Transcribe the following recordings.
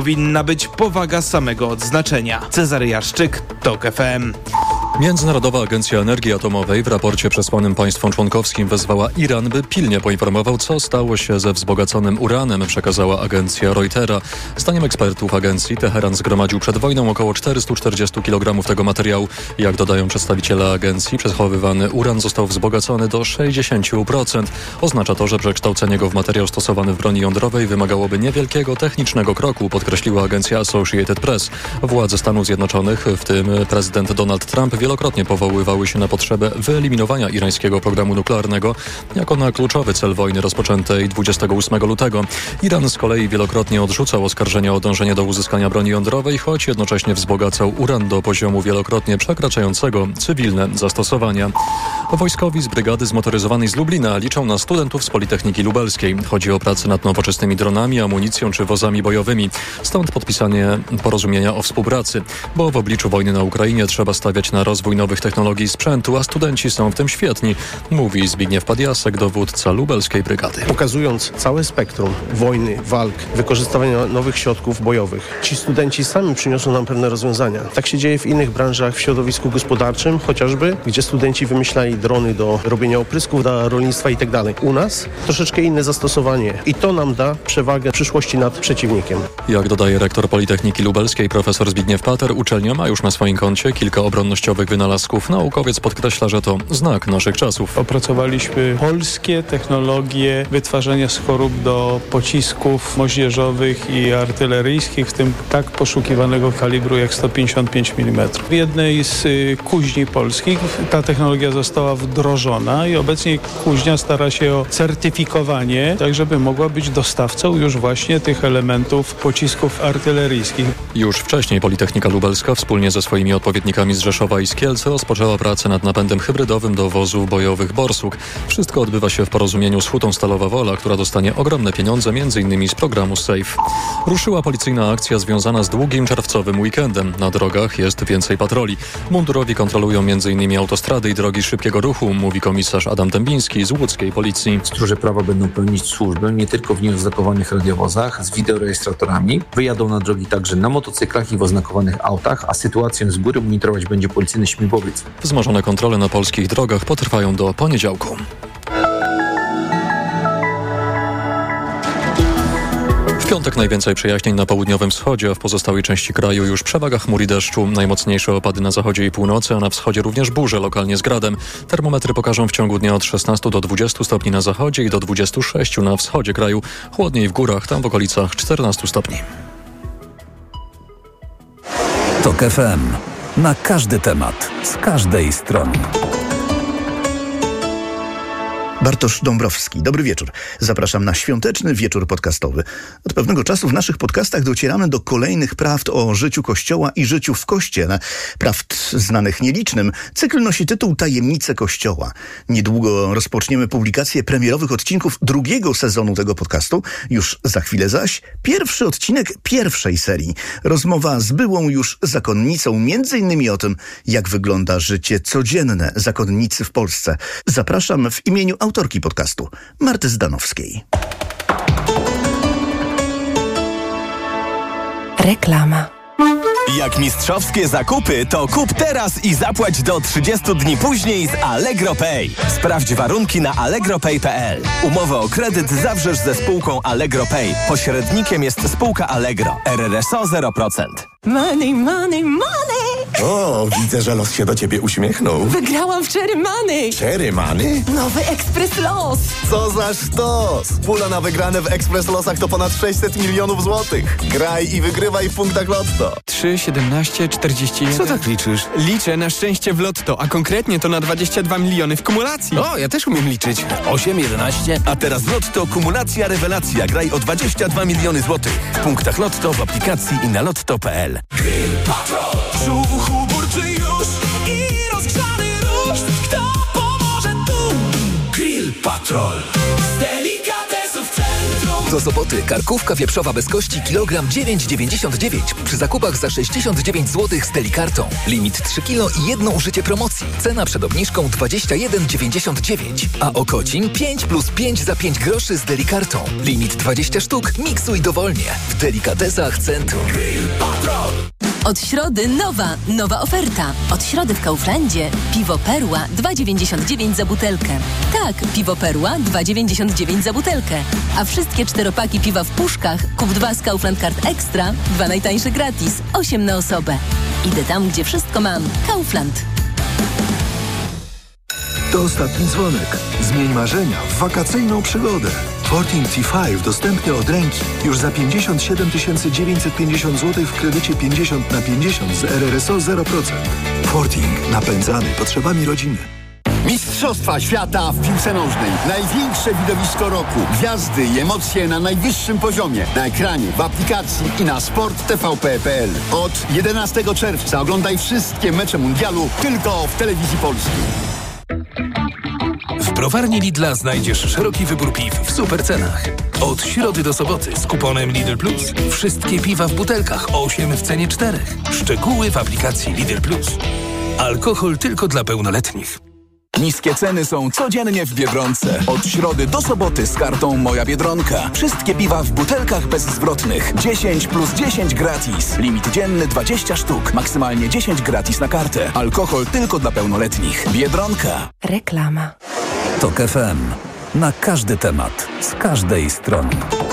powinna być powaga samego odznaczenia. Cezary Jaszczyk, TOK FM. Międzynarodowa Agencja Energii Atomowej w raporcie przesłanym państwom członkowskim wezwała Iran, by pilnie poinformował, co stało się ze wzbogaconym uranem, przekazała agencja Reutera. Zdaniem ekspertów agencji Teheran zgromadził przed wojną około 440 kg tego materiału. Jak dodają przedstawiciele agencji, przechowywany uran został wzbogacony do 60%. Oznacza to, że przekształcenie go w materiał stosowany w broni jądrowej wymagałoby niewielkiego technicznego kroku, podkreśliła agencja Associated Press. Władze Stanów Zjednoczonych, w tym prezydent Donald Trump, wielokrotnie powoływały się na potrzebę wyeliminowania irańskiego programu nuklearnego jako na kluczowy cel wojny rozpoczętej 28 lutego. Iran z kolei wielokrotnie odrzucał oskarżenia o dążenie do uzyskania broni jądrowej, choć jednocześnie wzbogacał uran do poziomu wielokrotnie przekraczającego cywilne zastosowania. Wojskowi z brygady zmotoryzowanej z Lublina liczą na studentów z Politechniki Lubelskiej. Chodzi o pracę nad nowoczesnymi dronami, amunicją czy wozami bojowymi. Stąd podpisanie porozumienia o współpracy, bo w obliczu wojny na Ukrainie trzeba stawiać na rozwój nowych technologii i sprzętu, a studenci są w tym świetni, mówi Zbigniew Podjasek, dowódca lubelskiej brygady. Pokazując całe spektrum wojny, walk, wykorzystywania nowych środków bojowych, ci studenci sami przyniosą nam pewne rozwiązania. Tak się dzieje w innych branżach, w środowisku gospodarczym chociażby, gdzie studenci wymyślali drony do robienia oprysków dla rolnictwa i tak dalej. U nas troszeczkę inne zastosowanie i to nam da przewagę w przyszłości nad przeciwnikiem. Jak dodaje rektor Politechniki Lubelskiej profesor Zbigniew Pater, uczelnia ma już na swoim koncie kilka obronnościowych wynalazków. Naukowiec podkreśla, że to znak naszych czasów. Opracowaliśmy polskie technologie wytwarzania skorób do pocisków moździerzowych i artyleryjskich, w tym tak poszukiwanego kalibru jak 155 mm. W jednej z kuźni polskich ta technologia została wdrożona i obecnie kuźnia stara się o certyfikowanie, tak żeby mogła być dostawcą już właśnie tych elementów pocisków artyleryjskich. Już wcześniej Politechnika Lubelska wspólnie ze swoimi odpowiednikami z Rzeszowa i z Kielc rozpoczęła pracę nad napędem hybrydowym do wozów bojowych Borsuk. Wszystko odbywa się w porozumieniu z Hutą Stalowa Wola, która dostanie ogromne pieniądze m.in. z programu SAFE. Ruszyła policyjna akcja związana z długim czerwcowym weekendem. Na drogach jest więcej patroli. Mundurowi kontrolują m.in. autostrady i drogi szybkiego ruchu, mówi komisarz Adam Dębiński z łódzkiej policji. Stróże prawa będą pełnić służbę nie tylko w nieoznakowanych radiowozach z wideorejestratorami. Wyjadą na drogi także na motocyklach i w oznakowanych autach, a sytuację z góry monitorować będzie policyjny śmigłowiec. Wzmożone kontrole na polskich drogach potrwają do poniedziałku. W piątek najwięcej przejaśnień na południowym wschodzie, a w pozostałej części kraju już przewaga chmur i deszczu. Najmocniejsze opady na zachodzie i północy, a na wschodzie również burze, lokalnie z gradem. Termometry pokażą w ciągu dnia od 16 do 20 stopni na zachodzie i do 26 na wschodzie kraju. Chłodniej w górach, tam w okolicach 14 stopni. TOK FM. Na każdy temat, z każdej strony. Bartosz Dąbrowski. Dobry wieczór. Zapraszam na świąteczny wieczór podcastowy. Od pewnego czasu w naszych podcastach docieramy do kolejnych prawd o życiu Kościoła i życiu w Kościele. Prawd znanych nielicznym. Cykl nosi tytuł Tajemnice Kościoła. Niedługo rozpoczniemy publikację premierowych odcinków drugiego sezonu tego podcastu. Już za chwilę zaś pierwszy odcinek pierwszej serii. Rozmowa z byłą już zakonnicą, między innymi o tym, jak wygląda życie codzienne zakonnicy w Polsce. Zapraszam w imieniu autorki podcastu, Marty Zdanowskiej. Reklama. Jak mistrzowskie zakupy, to kup teraz i zapłać do 30 dni później z Allegro Pay. Sprawdź warunki na allegropay.pl. Umowę o kredyt zawrzesz ze spółką Allegro Pay. Pośrednikiem jest spółka Allegro. RRSO 0%. Money, money, money! O, widzę, że los się do ciebie uśmiechnął. Wygrałam w Cherry Money! Cherry Money? Nowy Ekspres Los! Co za sztos! Pula na wygrane w Ekspres Losach to ponad 600 milionów złotych. Graj i wygrywaj w punktach Lotto. 3, 17, 41... Co tak liczysz? Liczę na szczęście w Lotto, a konkretnie to na 22 miliony w kumulacji. O, ja też umiem liczyć. 8, 11... A teraz Lotto kumulacja rewelacja. Graj o 22 miliony złotych. W punktach Lotto, w aplikacji i na lotto.pl. Brzuchu burczy już i rozgrzany róż. Kto pomoże tu? Grill Patrol. Z delikatesów centrum. do Sopoty. Karkówka wieprzowa bez kości kilogram 9,99. Przy zakupach za 69 zł z Delikartą. Limit 3 kg i jedno użycie promocji. Cena przed obniżką 21,99. A okocin 5 plus 5 za 5 groszy z Delikartą. Limit 20 sztuk, miksuj dowolnie. W Delikatesach Centrum. Od środy nowa oferta. Od środy w Kauflandzie piwo Perła 2,99 za butelkę. Tak, piwo Perła 2,99 za butelkę. A wszystkie 4-paki piwa w puszkach kup 2 z Kaufland Card Extra, 2 najtańsze gratis, 8 na osobę. Idę tam, gdzie wszystko mam. Kaufland. To ostatni dzwonek. Zmień marzenia w wakacyjną przygodę. Forting T5 dostępny od ręki już za 57 950 zł w kredycie 50/50 z RRSO 0%. Forting napędzany potrzebami rodziny. Mistrzostwa świata w piłce nożnej. Największe widowisko roku. Gwiazdy i emocje na najwyższym poziomie. Na ekranie, w aplikacji i na sporttvp.pl. Od 11 czerwca oglądaj wszystkie mecze mundialu tylko w Telewizji Polskiej. W browarni Lidla znajdziesz szeroki wybór piw w super cenach. Od środy do soboty z kuponem Lidl Plus. Wszystkie piwa w butelkach 8 w cenie 4. Szczegóły w aplikacji Lidl Plus. Alkohol tylko dla pełnoletnich. Niskie ceny są codziennie w Biedronce. Od środy do soboty z kartą Moja Biedronka. Wszystkie piwa w butelkach bezzwrotnych. 10 plus 10 gratis. Limit dzienny 20 sztuk. Maksymalnie 10 gratis na kartę. Alkohol tylko dla pełnoletnich. Biedronka. Reklama. TOK FM. Na każdy temat. Z każdej strony.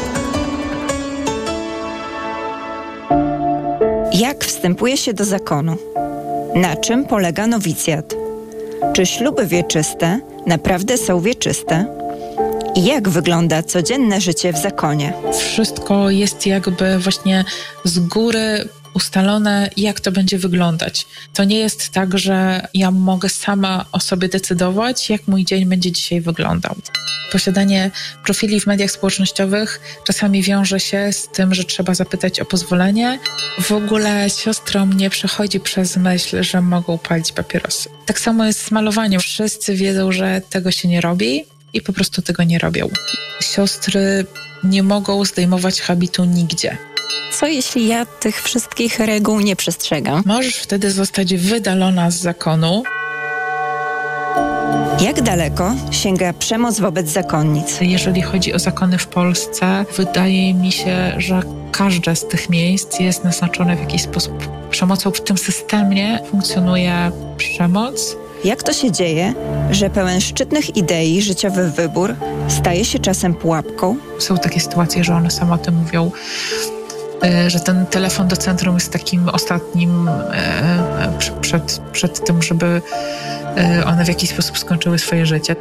Jak wstępuje się do zakonu? Na czym polega nowicjat? Czy śluby wieczyste naprawdę są wieczyste? I jak wygląda codzienne życie w zakonie? Wszystko jest jakby właśnie z góry ustalone, jak to będzie wyglądać. To nie jest tak, że ja mogę sama o sobie decydować, jak mój dzień będzie dzisiaj wyglądał. Posiadanie profili w mediach społecznościowych czasami wiąże się z tym, że trzeba zapytać o pozwolenie. W ogóle siostrom nie przechodzi przez myśl, że mogą palić papierosy. Tak samo jest z malowaniem. Wszyscy wiedzą, że tego się nie robi i po prostu tego nie robią. Siostry nie mogą zdejmować habitu nigdzie. Co jeśli ja tych wszystkich reguł nie przestrzegam? Możesz wtedy zostać wydalona z zakonu. Jak daleko sięga przemoc wobec zakonnic? Jeżeli chodzi o zakony w Polsce, wydaje mi się, że każde z tych miejsc jest naznaczone w jakiś sposób przemocą. W tym systemie funkcjonuje przemoc. Jak to się dzieje, że pełen szczytnych idei życiowy wybór staje się czasem pułapką? Są takie sytuacje, że one same o tym mówią, że ten telefon do centrum jest takim ostatnim przed tym, żeby one w jakiś sposób skończyły swoje życie.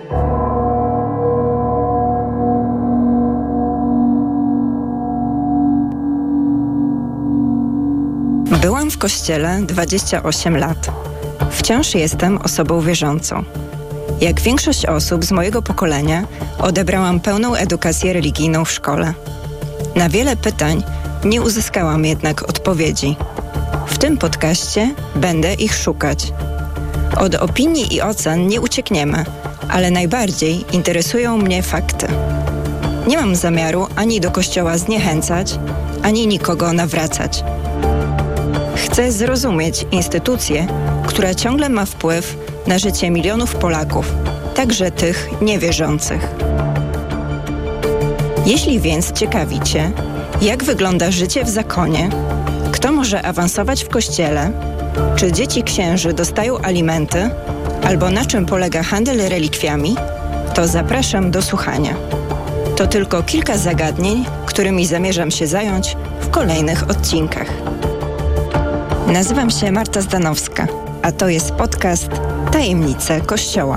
Byłam w kościele 28 lat. Wciąż jestem osobą wierzącą. Jak większość osób z mojego pokolenia, odebrałam pełną edukację religijną w szkole. Na wiele pytań nie uzyskałam jednak odpowiedzi. W tym podcaście będę ich szukać. Od opinii i ocen nie uciekniemy, ale najbardziej interesują mnie fakty. Nie mam zamiaru ani do kościoła zniechęcać, ani nikogo nawracać. Chcę zrozumieć instytucję, która ciągle ma wpływ na życie milionów Polaków, także tych niewierzących. Jeśli więc ciekawi Cię, jak wygląda życie w zakonie, kto może awansować w kościele, czy dzieci księży dostają alimenty, albo na czym polega handel relikwiami, to zapraszam do słuchania. To tylko kilka zagadnień, którymi zamierzam się zająć w kolejnych odcinkach. Nazywam się Marta Zdanowska, a to jest podcast Tajemnice Kościoła.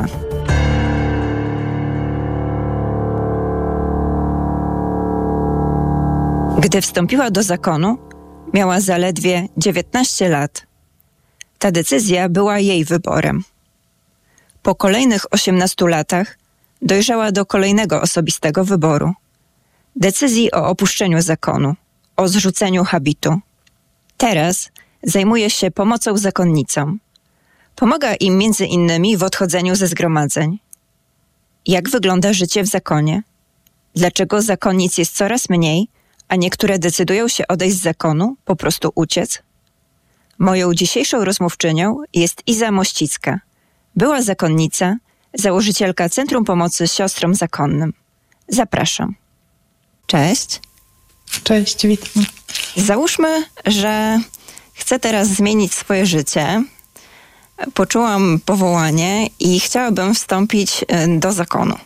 Gdy wstąpiła do zakonu, miała zaledwie 19 lat. Ta decyzja była jej wyborem. Po kolejnych 18 latach dojrzała do kolejnego osobistego wyboru. Decyzji o opuszczeniu zakonu, o zrzuceniu habitu. Teraz zajmuje się pomocą zakonnicom. Pomaga im między innymi w odchodzeniu ze zgromadzeń. Jak wygląda życie w zakonie? Dlaczego zakonnic jest coraz mniej, a niektóre decydują się odejść z zakonu, po prostu uciec? Moją dzisiejszą rozmówczynią jest Iza Mościcka. Była zakonnica, założycielka Centrum Pomocy Siostrom Zakonnym. Zapraszam. Cześć. Cześć, witam. Załóżmy, że chcę teraz zmienić swoje życie. Poczułam powołanie i chciałabym wstąpić do zakonu.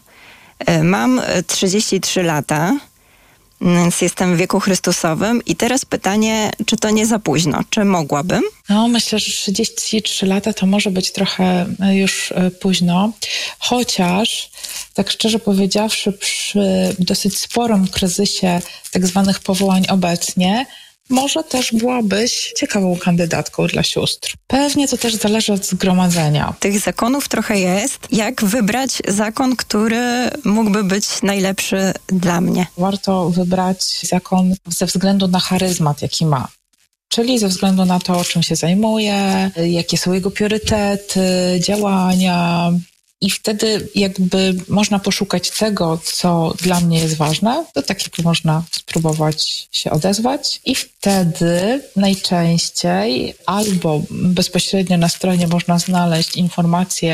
Mam 33 lata, więc jestem w wieku Chrystusowym i teraz pytanie, czy to nie za późno? Czy mogłabym? No, myślę, że 33 lata to może być trochę już późno, chociaż tak szczerze powiedziawszy, przy dosyć sporym kryzysie tak zwanych powołań obecnie, może też byłabyś ciekawą kandydatką dla sióstr. Pewnie to też zależy od zgromadzenia. Tych zakonów trochę jest. Jak wybrać zakon, który mógłby być najlepszy dla mnie? Warto wybrać zakon ze względu na charyzmat, jaki ma. Czyli ze względu na to, czym się zajmuje, jakie są jego priorytety, działania. I wtedy jakby można poszukać tego, co dla mnie jest ważne, to tak jakby można spróbować się odezwać i wtedy najczęściej albo bezpośrednio na stronie można znaleźć informacje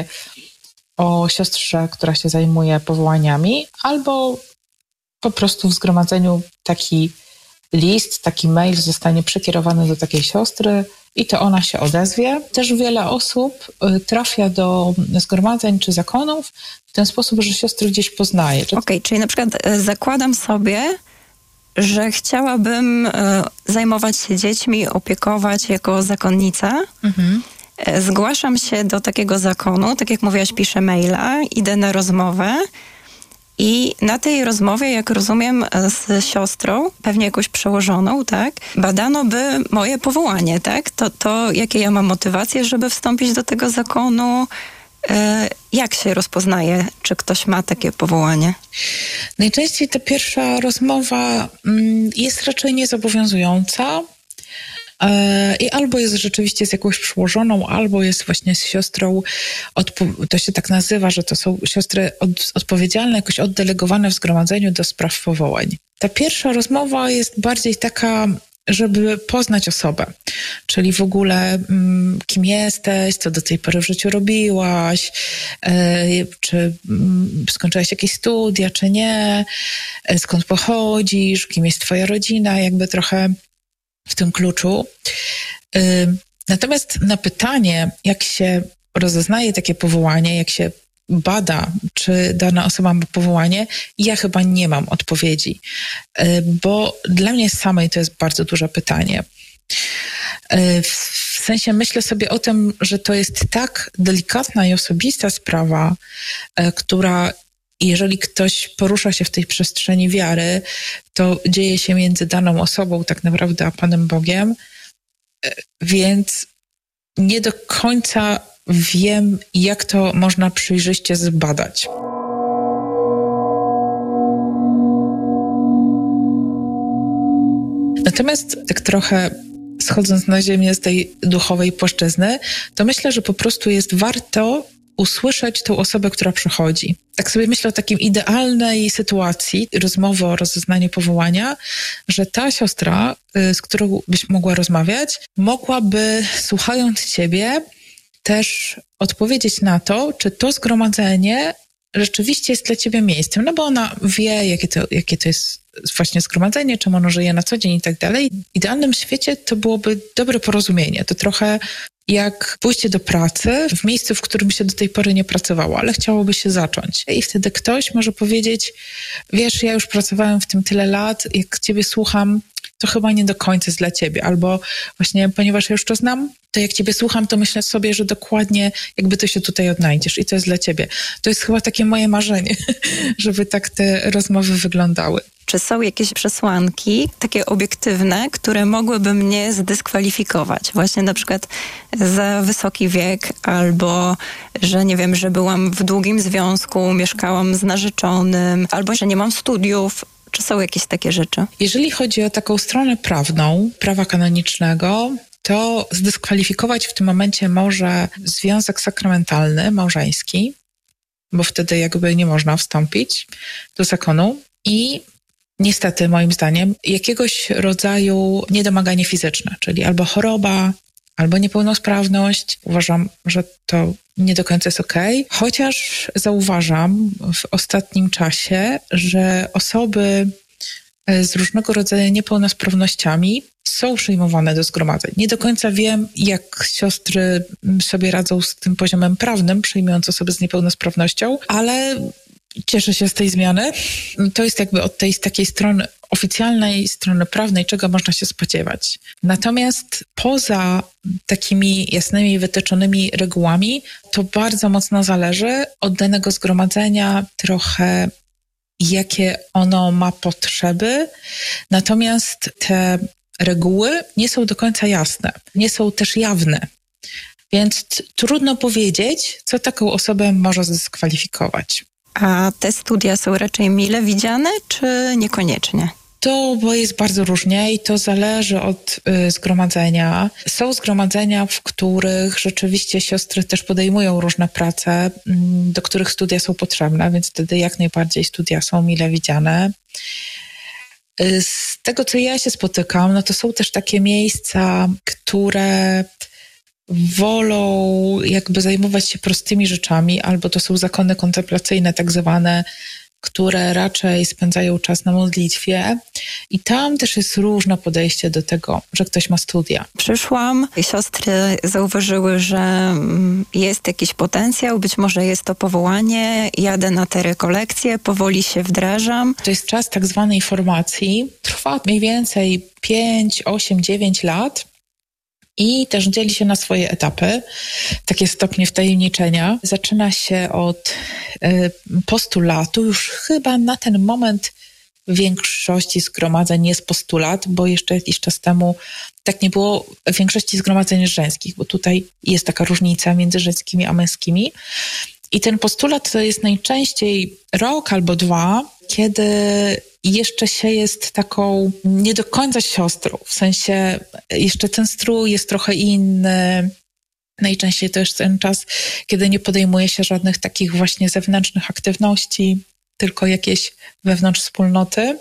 o siostrze, która się zajmuje powołaniami, albo po prostu w zgromadzeniu taki list, taki mail zostanie przekierowany do takiej siostry i to ona się odezwie. Też wiele osób trafia do zgromadzeń czy zakonów w ten sposób, że siostry gdzieś poznaje. Okej, czyli na przykład zakładam sobie, że chciałabym zajmować się dziećmi, opiekować jako zakonnica. Zgłaszam się do takiego zakonu, tak jak mówiłaś, piszę maila, idę na rozmowę. I na tej rozmowie, jak rozumiem, z siostrą, pewnie jakąś przełożoną, tak, badano by moje powołanie, tak? To jakie ja mam motywacje, żeby wstąpić do tego zakonu? Jak się rozpoznaje, czy ktoś ma takie powołanie? Najczęściej ta pierwsza rozmowa jest raczej niezobowiązująca. I albo jest rzeczywiście z jakąś przełożoną, albo jest właśnie z siostrą, to się tak nazywa, że to są siostry odpowiedzialne, jakoś oddelegowane w zgromadzeniu do spraw powołań. Ta pierwsza rozmowa jest bardziej taka, żeby poznać osobę, czyli w ogóle kim jesteś, co do tej pory w życiu robiłaś, czy skończyłaś jakieś studia, czy nie, skąd pochodzisz, kim jest twoja rodzina, jakby trochę w tym kluczu. Natomiast na pytanie, jak się rozeznaje takie powołanie, jak się bada, czy dana osoba ma powołanie, ja chyba nie mam odpowiedzi, bo dla mnie samej to jest bardzo duże pytanie. W sensie myślę sobie o tym, że to jest tak delikatna i osobista sprawa, która jeżeli ktoś porusza się w tej przestrzeni wiary, to dzieje się między daną osobą tak naprawdę a Panem Bogiem, więc nie do końca wiem, jak to można przejrzyście zbadać. Natomiast tak trochę schodząc na ziemię z tej duchowej płaszczyzny, to myślę, że po prostu jest warto usłyszeć tą osobę, która przychodzi. Tak sobie myślę o takim idealnej sytuacji, rozmowy o rozeznaniu powołania, że ta siostra, z którą byś mogła rozmawiać, mogłaby, słuchając ciebie, też odpowiedzieć na to, czy to zgromadzenie rzeczywiście jest dla ciebie miejscem, no bo ona wie, jakie to jest właśnie zgromadzenie, czym ono żyje na co dzień i tak dalej. W idealnym świecie to byłoby dobre porozumienie. To trochę jak pójście do pracy w miejscu, w którym się do tej pory nie pracowało, ale chciałoby się zacząć. I wtedy ktoś może powiedzieć, wiesz, ja już pracowałem w tym tyle lat, jak ciebie słucham, to chyba nie do końca jest dla ciebie. Albo właśnie, ponieważ ja już to znam, to jak ciebie słucham, to myślę sobie, że dokładnie jakby to się tutaj odnajdziesz i to jest dla ciebie. To jest chyba takie moje marzenie, żeby tak te rozmowy wyglądały. Czy są jakieś przesłanki, takie obiektywne, które mogłyby mnie zdyskwalifikować? Właśnie na przykład za wysoki wiek, albo że nie wiem, że byłam w długim związku, mieszkałam z narzeczonym, albo że nie mam studiów. Czy są jakieś takie rzeczy? Jeżeli chodzi o taką stronę prawną, prawa kanonicznego, to zdyskwalifikować w tym momencie może związek sakramentalny, małżeński, bo wtedy jakby nie można wstąpić do zakonu. i niestety moim zdaniem jakiegoś rodzaju niedomaganie fizyczne, czyli albo choroba, albo niepełnosprawność. Uważam, że to nie do końca jest okej. Chociaż zauważam w ostatnim czasie, że osoby z różnego rodzaju niepełnosprawnościami są przyjmowane do zgromadzeń. Nie do końca wiem, jak siostry sobie radzą z tym poziomem prawnym, przyjmując osoby z niepełnosprawnością, ale cieszę się z tej zmiany. To jest jakby od tej takiej strony oficjalnej, strony prawnej, czego można się spodziewać. Natomiast poza takimi jasnymi, wytyczonymi regułami, to bardzo mocno zależy od danego zgromadzenia, trochę jakie ono ma potrzeby. Natomiast te reguły nie są do końca jasne, nie są też jawne. Więc trudno powiedzieć, co taką osobę może zdyskwalifikować. A te studia są raczej mile widziane, czy niekoniecznie? Bo jest bardzo różnie i to zależy od zgromadzenia. Są zgromadzenia, w których rzeczywiście siostry też podejmują różne prace, do których studia są potrzebne, więc wtedy jak najbardziej studia są mile widziane. Z tego, co ja się spotykam, no to są też takie miejsca, które wolą jakby zajmować się prostymi rzeczami, albo to są zakony kontemplacyjne tak zwane, które raczej spędzają czas na modlitwie i tam też jest różne podejście do tego, że ktoś ma studia. Przyszłam, siostry zauważyły, że jest jakiś potencjał, być może jest to powołanie, jadę na te rekolekcje, powoli się wdrażam. To jest czas tak zwanej formacji, trwa mniej więcej 5, 8, 9 lat. I też dzieli się na swoje etapy, takie stopnie wtajemniczenia. Zaczyna się od postulatu. Już chyba na ten moment w większości zgromadzeń jest postulat, bo jeszcze jakiś czas temu tak nie było w większości zgromadzeń żeńskich, bo tutaj jest taka różnica między żeńskimi a męskimi. I ten postulat to jest najczęściej rok albo 2, kiedy jeszcze się jest taką nie do końca siostrą, w sensie jeszcze ten strój jest trochę inny. Najczęściej to jest ten czas, kiedy nie podejmuje się żadnych takich właśnie zewnętrznych aktywności, tylko jakieś wewnątrz wspólnoty.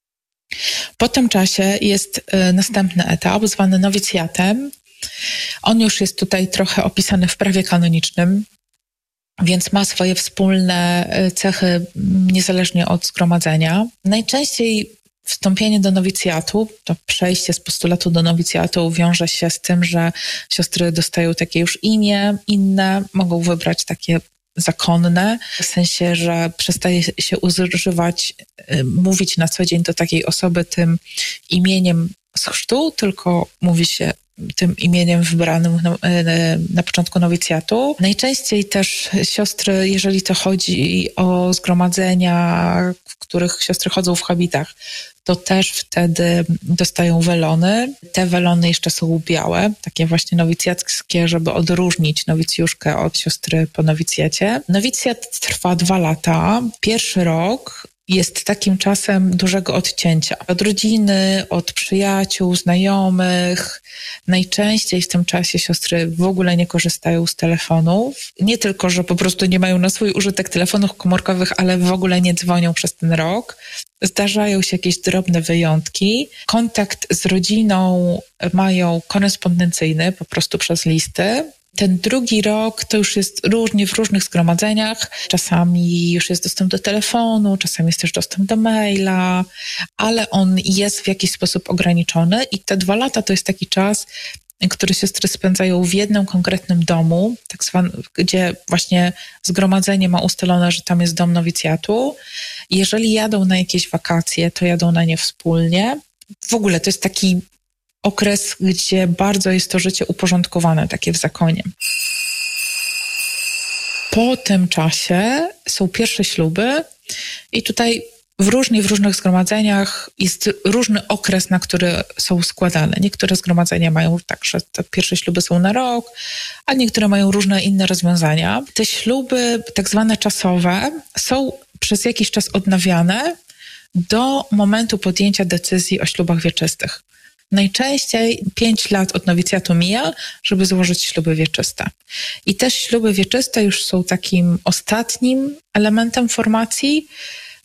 Po tym czasie jest następny etap, zwany nowicjatem. On już jest tutaj trochę opisany w prawie kanonicznym, więc ma swoje wspólne cechy niezależnie od zgromadzenia. Najczęściej wstąpienie do nowicjatu, to przejście z postulatu do nowicjatu wiąże się z tym, że siostry dostają takie już imię inne, mogą wybrać takie zakonne, w sensie, że przestaje się używać, mówić na co dzień do takiej osoby tym imieniem z chrztu, tylko mówi się tym imieniem wybranym na początku nowicjatu. Najczęściej też siostry, jeżeli to chodzi o zgromadzenia, w których siostry chodzą w habitach, to też wtedy dostają welony. Te welony jeszcze są białe, takie właśnie nowicjackie, żeby odróżnić nowicjuszkę od siostry po nowicjacie. Nowicjat trwa 2 lata. Pierwszy rok jest takim czasem dużego odcięcia. Od rodziny, od przyjaciół, znajomych. Najczęściej w tym czasie siostry w ogóle nie korzystają z telefonów. Nie tylko, że po prostu nie mają na swój użytek telefonów komórkowych, ale w ogóle nie dzwonią przez ten rok. Zdarzają się jakieś drobne wyjątki. Kontakt z rodziną mają korespondencyjny, po prostu przez listy. Ten drugi rok to już jest różnie w różnych zgromadzeniach. Czasami już jest dostęp do telefonu, czasami jest też dostęp do maila, ale on jest w jakiś sposób ograniczony i te 2 lata to jest taki czas, który siostry spędzają w jednym konkretnym domu, tak zwany, gdzie właśnie zgromadzenie ma ustalone, że tam jest dom nowicjatu. Jeżeli jadą na jakieś wakacje, to jadą na nie wspólnie. W ogóle to jest taki okres, gdzie bardzo jest to życie uporządkowane, takie w zakonie. Po tym czasie są pierwsze śluby i tutaj w różnych zgromadzeniach jest różny okres, na który są składane. Niektóre zgromadzenia mają tak, że te pierwsze śluby są na rok, a niektóre mają różne inne rozwiązania. Te śluby tak zwane czasowe są przez jakiś czas odnawiane do momentu podjęcia decyzji o ślubach wieczystych. Najczęściej 5 lat od nowicjatu mija, żeby złożyć śluby wieczyste. I te śluby wieczyste już są takim ostatnim elementem formacji,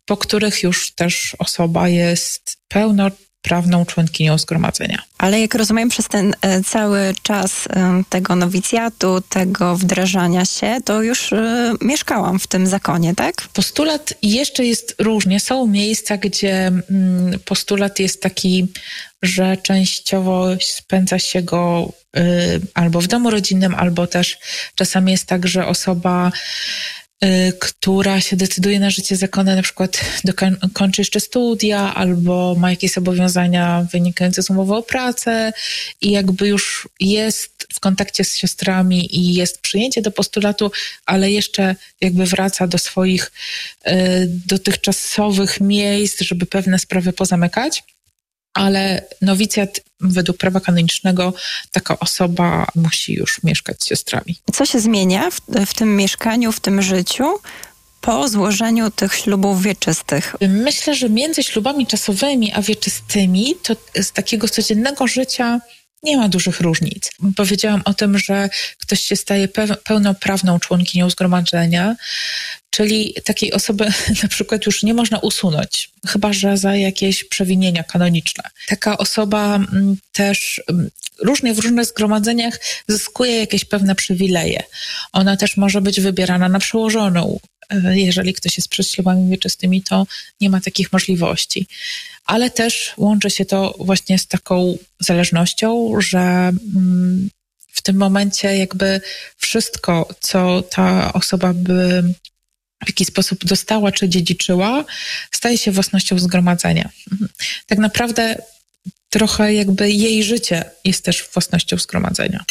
po których już też osoba jest pełnoprawną członkinią zgromadzenia. Ale jak rozumiem, przez ten cały czas tego nowicjatu, tego wdrażania się, to już mieszkałam w tym zakonie, tak? Postulat jeszcze jest różnie. Są miejsca, gdzie postulat jest taki, że częściowo spędza się go albo w domu rodzinnym, albo też czasami jest tak, że osoba, która się decyduje na życie zakonne, na przykład kończy jeszcze studia albo ma jakieś zobowiązania wynikające z umowy o pracę i jakby już jest w kontakcie z siostrami i jest przyjęcie do postulatu, ale jeszcze jakby wraca do swoich dotychczasowych miejsc, żeby pewne sprawy pozamykać. Ale nowicjat według prawa kanonicznego taka osoba musi już mieszkać z siostrami. Co się zmienia w tym mieszkaniu, w tym życiu po złożeniu tych ślubów wieczystych? Myślę, że między ślubami czasowymi a wieczystymi to z takiego codziennego życia nie ma dużych różnic. Powiedziałam o tym, że ktoś się staje pełnoprawną członkinią zgromadzenia, czyli takiej osoby na przykład już nie można usunąć, chyba że za jakieś przewinienia kanoniczne. Taka osoba też różnie w różnych zgromadzeniach zyskuje jakieś pewne przywileje. Ona też może być wybierana na przełożoną. Jeżeli ktoś jest przed ślubami wieczystymi, to nie ma takich możliwości. Ale też łączy się to właśnie z taką zależnością, że w tym momencie jakby wszystko, co ta osoba by w jakiś sposób dostała czy dziedziczyła, staje się własnością zgromadzenia. Tak naprawdę trochę jakby jej życie jest też własnością zgromadzenia.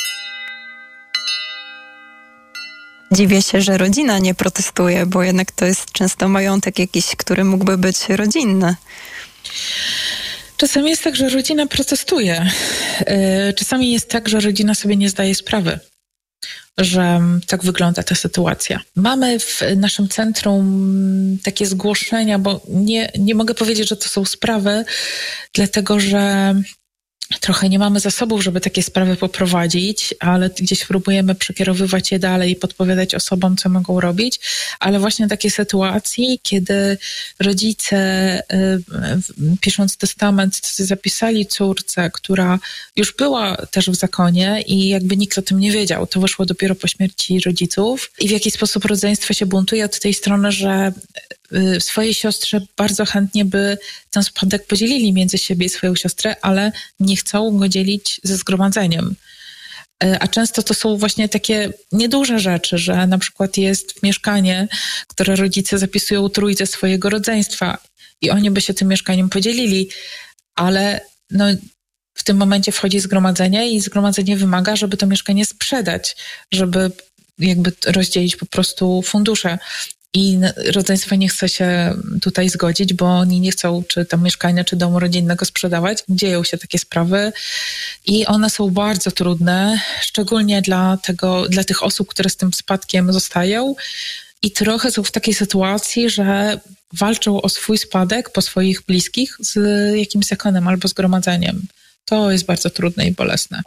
Dziwię się, że rodzina nie protestuje, bo jednak to jest często majątek jakiś, który mógłby być rodzinny. Czasami jest tak, że rodzina protestuje. Czasami jest tak, że rodzina sobie nie zdaje sprawy, że tak wygląda ta sytuacja. Mamy w naszym centrum takie zgłoszenia, bo nie mogę powiedzieć, że to są sprawy, dlatego że trochę nie mamy zasobów, żeby takie sprawy poprowadzić, ale gdzieś próbujemy przekierowywać je dalej i podpowiadać osobom, co mogą robić, ale właśnie takie sytuacje, kiedy rodzice pisząc testament zapisali córce, która już była też w zakonie i jakby nikt o tym nie wiedział. To wyszło dopiero po śmierci rodziców i w jakiś sposób rodzeństwo się buntuje od tej strony, że swojej siostrze bardzo chętnie by ten spadek podzielili między siebie i swoją siostrę, ale nie chcą go dzielić ze zgromadzeniem. A często to są właśnie takie nieduże rzeczy, że na przykład jest mieszkanie, które rodzice zapisują trójce swojego rodzeństwa i oni by się tym mieszkaniem podzielili, ale no, w tym momencie wchodzi zgromadzenie i zgromadzenie wymaga, żeby to mieszkanie sprzedać, żeby jakby rozdzielić po prostu fundusze. I rodzeństwo nie chce się tutaj zgodzić, bo oni nie chcą czy tam mieszkania, czy domu rodzinnego sprzedawać. Dzieją się takie sprawy i one są bardzo trudne, szczególnie dla tych osób, które z tym spadkiem zostają i trochę są w takiej sytuacji, że walczą o swój spadek po swoich bliskich z jakimś zakonem albo zgromadzeniem. To jest bardzo trudne i bolesne.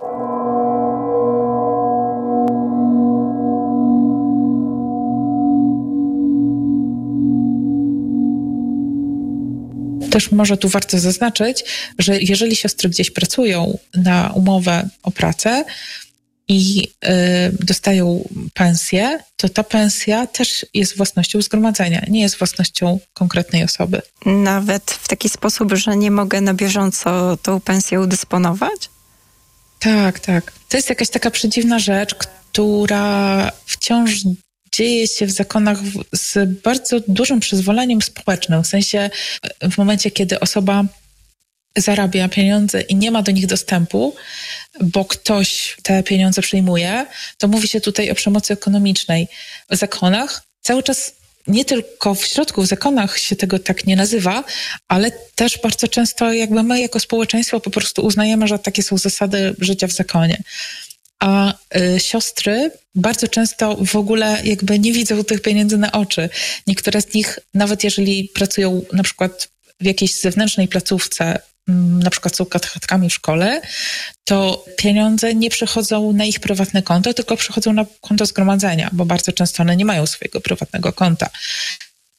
Też może tu warto zaznaczyć, że jeżeli siostry gdzieś pracują na umowę o pracę i dostają pensję, to ta pensja też jest własnością zgromadzenia, nie jest własnością konkretnej osoby. Nawet w taki sposób, że nie mogę na bieżąco tą pensję dysponować? Tak. To jest jakaś taka przedziwna rzecz, która wciąż dzieje się w zakonach z bardzo dużym przyzwoleniem społecznym. W sensie w momencie, kiedy osoba zarabia pieniądze i nie ma do nich dostępu, bo ktoś te pieniądze przyjmuje, to mówi się tutaj o przemocy ekonomicznej. W zakonach cały czas, nie tylko w środku, w zakonach się tego tak nie nazywa, ale też bardzo często jakby my jako społeczeństwo po prostu uznajemy, że takie są zasady życia w zakonie. A siostry bardzo często w ogóle jakby nie widzą tych pieniędzy na oczy. Niektóre z nich, nawet jeżeli pracują na przykład w jakiejś zewnętrznej placówce, na przykład są katechetkami w szkole, to pieniądze nie przychodzą na ich prywatne konto, tylko przychodzą na konto zgromadzenia, bo bardzo często one nie mają swojego prywatnego konta.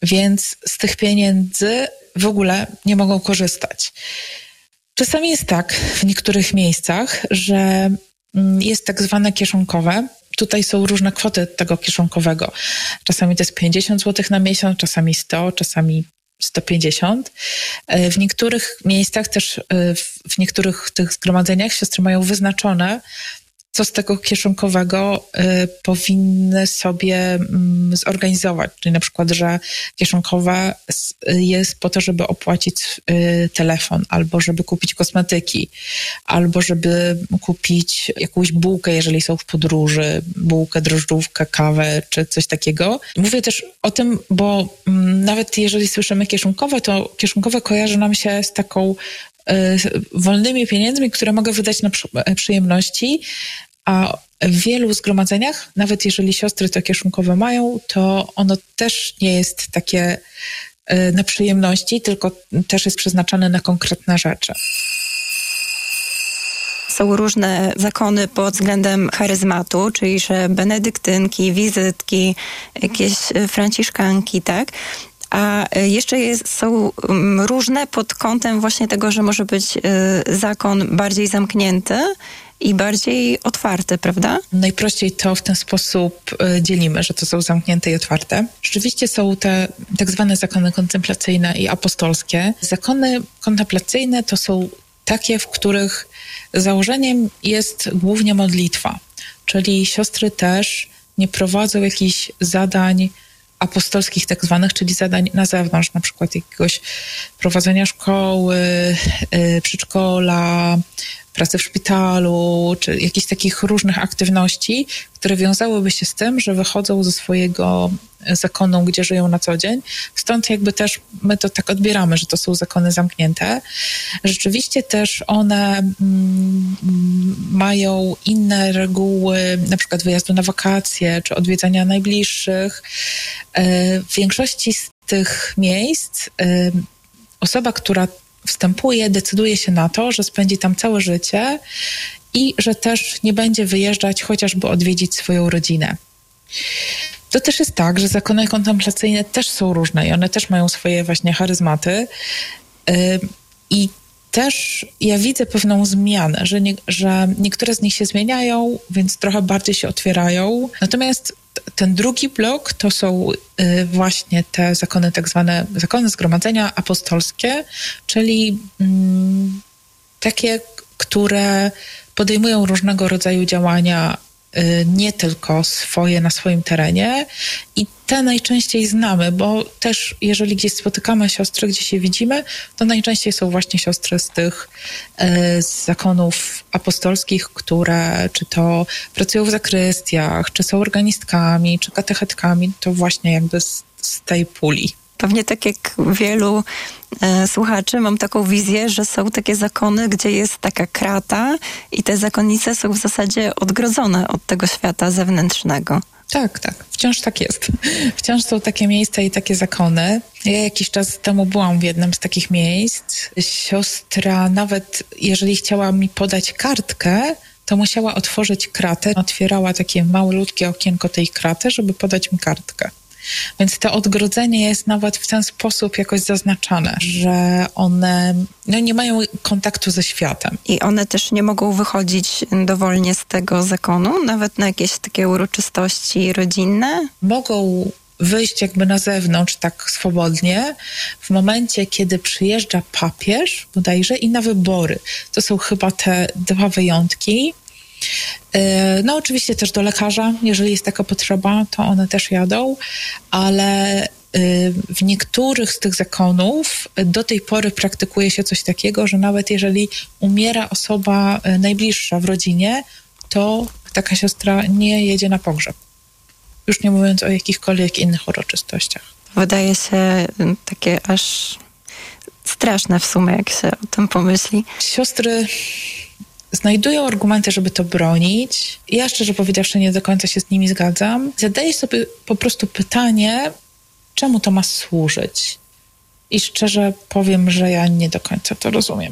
więc z tych pieniędzy w ogóle nie mogą korzystać. Czasami jest tak w niektórych miejscach, że jest tak zwane kieszonkowe. Tutaj są różne kwoty tego kieszonkowego. Czasami to jest 50 zł na miesiąc, czasami 100, czasami 150. W niektórych miejscach też, w niektórych tych zgromadzeniach siostry mają wyznaczone, co z tego kieszonkowego powinny sobie zorganizować. Czyli na przykład, że kieszonkowe jest po to, żeby opłacić telefon, albo żeby kupić kosmetyki, albo żeby kupić jakąś bułkę, jeżeli są w podróży, bułkę, drożdżówkę, kawę, czy coś takiego. Mówię też o tym, bo nawet jeżeli słyszymy kieszonkowe, to kieszonkowe kojarzy nam się z taką wolnymi pieniędzmi, które mogę wydać na przyjemności, a w wielu zgromadzeniach, nawet jeżeli siostry to kieszonkowe mają, to ono też nie jest takie na przyjemności, tylko też jest przeznaczone na konkretne rzeczy. Są różne zakony pod względem charyzmatu, czyli że benedyktynki, wizytki, jakieś franciszkanki, tak? A jeszcze są różne pod kątem właśnie tego, że może być zakon bardziej zamknięty i bardziej otwarty, prawda? Najprościej to w ten sposób dzielimy, że to są zamknięte i otwarte. Rzeczywiście są te tak zwane zakony kontemplacyjne i apostolskie. Zakony kontemplacyjne to są takie, w których założeniem jest głównie modlitwa, czyli siostry też nie prowadzą jakichś zadań apostolskich tak zwanych, czyli zadań na zewnątrz, na przykład jakiegoś prowadzenia szkoły, przedszkola, pracy w szpitalu, czy jakichś takich różnych aktywności, które wiązałyby się z tym, że wychodzą ze swojego zakonu, gdzie żyją na co dzień. Stąd jakby też my to tak odbieramy, że to są zakony zamknięte. Rzeczywiście też one mają inne reguły, na przykład wyjazdu na wakacje, czy odwiedzania najbliższych. W większości z tych miejsc osoba, która wstępuje, decyduje się na to, że spędzi tam całe życie i że też nie będzie wyjeżdżać chociażby odwiedzić swoją rodzinę. To też jest tak, że zakony kontemplacyjne też są różne i one też mają swoje właśnie charyzmaty i też ja widzę pewną zmianę, że niektóre z nich się zmieniają, więc trochę bardziej się otwierają. Natomiast ten drugi blok to są właśnie te zakony, tak zwane zakony zgromadzenia apostolskie, czyli takie, które podejmują różnego rodzaju działania, nie tylko swoje na swoim terenie i te najczęściej znamy, bo też jeżeli gdzieś spotykamy siostry, gdzie się widzimy, to najczęściej są właśnie siostry z tych zakonów apostolskich, które czy to pracują w zakrystiach, czy są organistkami, czy katechetkami, to właśnie jakby z tej puli. Pewnie tak jak wielu słuchaczy, mam taką wizję, że są takie zakony, gdzie jest taka krata i te zakonnice są w zasadzie odgrodzone od tego świata zewnętrznego. Tak, wciąż tak jest. Wciąż są takie miejsca i takie zakony. Ja jakiś czas temu byłam w jednym z takich miejsc. Siostra nawet, jeżeli chciała mi podać kartkę, to musiała otworzyć kratę. Otwierała takie malutkie okienko tej kraty, żeby podać mi kartkę. Więc to odgrodzenie jest nawet w ten sposób jakoś zaznaczane, że one nie mają kontaktu ze światem. I one też nie mogą wychodzić dowolnie z tego zakonu, nawet na jakieś takie uroczystości rodzinne? Mogą wyjść jakby na zewnątrz tak swobodnie w momencie, kiedy przyjeżdża papież bodajże i na wybory. To są chyba te dwa wyjątki. No oczywiście też do lekarza, jeżeli jest taka potrzeba, to one też jadą, ale w niektórych z tych zakonów do tej pory praktykuje się coś takiego, że nawet jeżeli umiera osoba najbliższa w rodzinie, to taka siostra nie jedzie na pogrzeb. Już nie mówiąc o jakichkolwiek innych uroczystościach. Wydaje się takie aż straszne w sumie, jak się o tym pomyśli. Siostry znajdują argumenty, żeby to bronić. Ja szczerze powiedziawszy nie do końca się z nimi zgadzam. Zadaję sobie po prostu pytanie, czemu to ma służyć? I szczerze powiem, że ja nie do końca to rozumiem.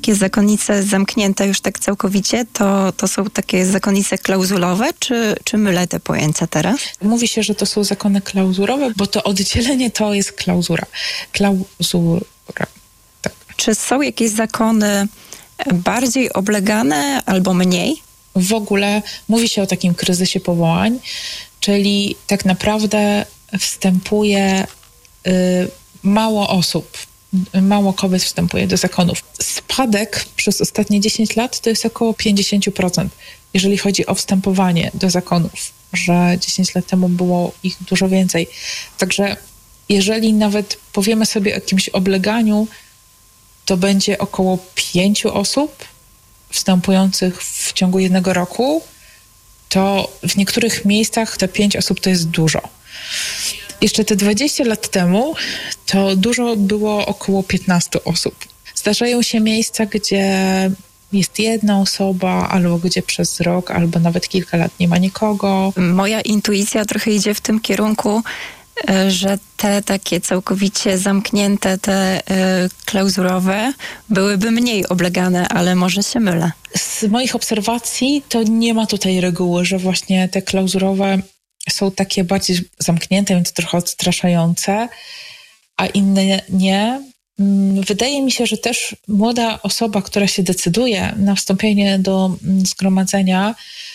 takie zakonnice zamknięte już tak całkowicie, to są takie zakonnice klauzulowe, czy mylę te pojęcia teraz? Mówi się, że to są zakony klauzurowe, bo to oddzielenie to jest klauzura. Tak. Czy są jakieś zakony bardziej oblegane albo mniej? W ogóle mówi się o takim kryzysie powołań, czyli tak naprawdę wstępuje mało osób, mało kobiet wstępuje do zakonów. Spadek przez ostatnie 10 lat to jest około 50%, jeżeli chodzi o wstępowanie do zakonów, że 10 lat temu było ich dużo więcej. Także jeżeli nawet powiemy sobie o jakimś obleganiu, to będzie około 5 osób wstępujących w ciągu 1 roku, to w niektórych miejscach te 5 osób to jest dużo. Jeszcze te 20 lat temu to dużo było około 15 osób. Zdarzają się miejsca, gdzie jest 1 osoba, albo gdzie przez rok, albo nawet kilka lat nie ma nikogo. Moja intuicja trochę idzie w tym kierunku, że te takie całkowicie zamknięte, te klauzurowe byłyby mniej oblegane, ale może się mylę. Z moich obserwacji to nie ma tutaj reguły, że właśnie te klauzurowe są takie bardziej zamknięte, więc trochę odstraszające, a inne nie. Wydaje mi się, że też młoda osoba, która się decyduje na wstąpienie do zgromadzenia,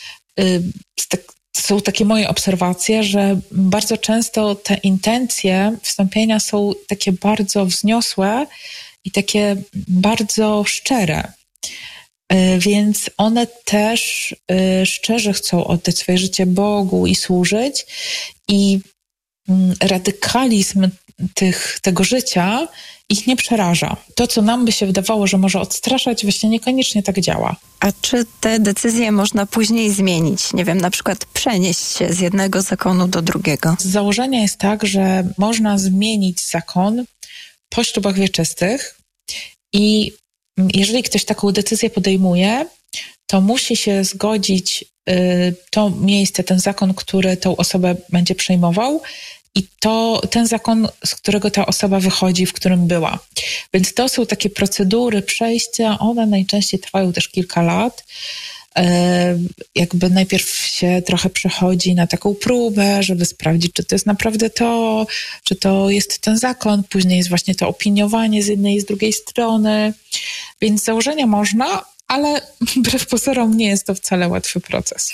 są takie moje obserwacje, że bardzo często te intencje wstąpienia są takie bardzo wzniosłe i takie bardzo szczere. Więc one też szczerze chcą oddać swoje życie Bogu i służyć. I radykalizm tego życia ich nie przeraża. To, co nam by się wydawało, że może odstraszać, właśnie niekoniecznie tak działa. A czy te decyzje można później zmienić? Nie wiem, na przykład przenieść się z jednego zakonu do drugiego? Z założenia jest tak, że można zmienić zakon po ślubach wieczystych i jeżeli ktoś taką decyzję podejmuje, to musi się zgodzić to miejsce, ten zakon, który tą osobę będzie przejmował i ten zakon, z którego ta osoba wychodzi, w którym była. Więc to są takie procedury przejścia, one najczęściej trwają też kilka lat. Jakby najpierw się trochę przechodzi na taką próbę, żeby sprawdzić, czy to jest naprawdę to, czy to jest ten zakon. Później jest właśnie to opiniowanie z jednej i z drugiej strony. Więc z założenia można, ale wbrew pozorom nie jest to wcale łatwy proces.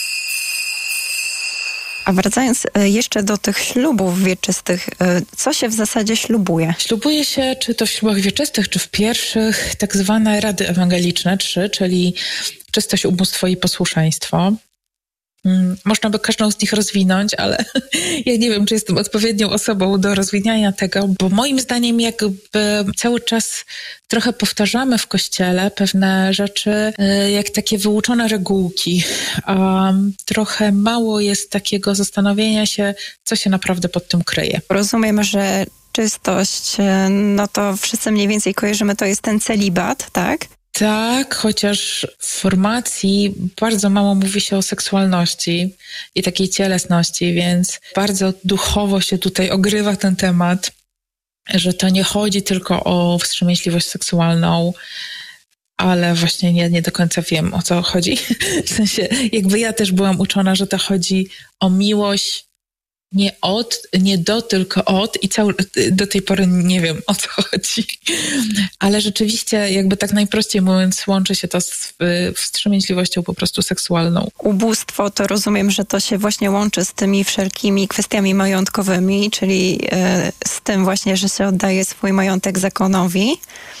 A wracając jeszcze do tych ślubów wieczystych, co się w zasadzie ślubuje? Ślubuje się, czy to w ślubach wieczystych, czy w pierwszych, tak zwane rady ewangeliczne, 3, czyli czystość, ubóstwo i posłuszeństwo. Można by każdą z nich rozwinąć, ale ja nie wiem, czy jestem odpowiednią osobą do rozwijania tego, bo moim zdaniem jakby cały czas trochę powtarzamy w Kościele pewne rzeczy jak takie wyuczone regułki. Trochę mało jest takiego zastanowienia się, co się naprawdę pod tym kryje. Rozumiem, że czystość, no to wszyscy mniej więcej kojarzymy, to jest ten celibat, tak? Tak, chociaż w formacji bardzo mało mówi się o seksualności i takiej cielesności, więc bardzo duchowo się tutaj ogrywa ten temat, że to nie chodzi tylko o wstrzemięźliwość seksualną, ale właśnie nie do końca wiem, o co chodzi. W sensie, jakby ja też byłam uczona, że to chodzi o miłość nie do, tylko od i do tej pory nie wiem, o co chodzi. Ale rzeczywiście, jakby tak najprościej mówiąc, łączy się to z wstrzemięźliwością po prostu seksualną. Ubóstwo to rozumiem, że to się właśnie łączy z tymi wszelkimi kwestiami majątkowymi, czyli z tym właśnie, że się oddaje swój majątek zakonowi,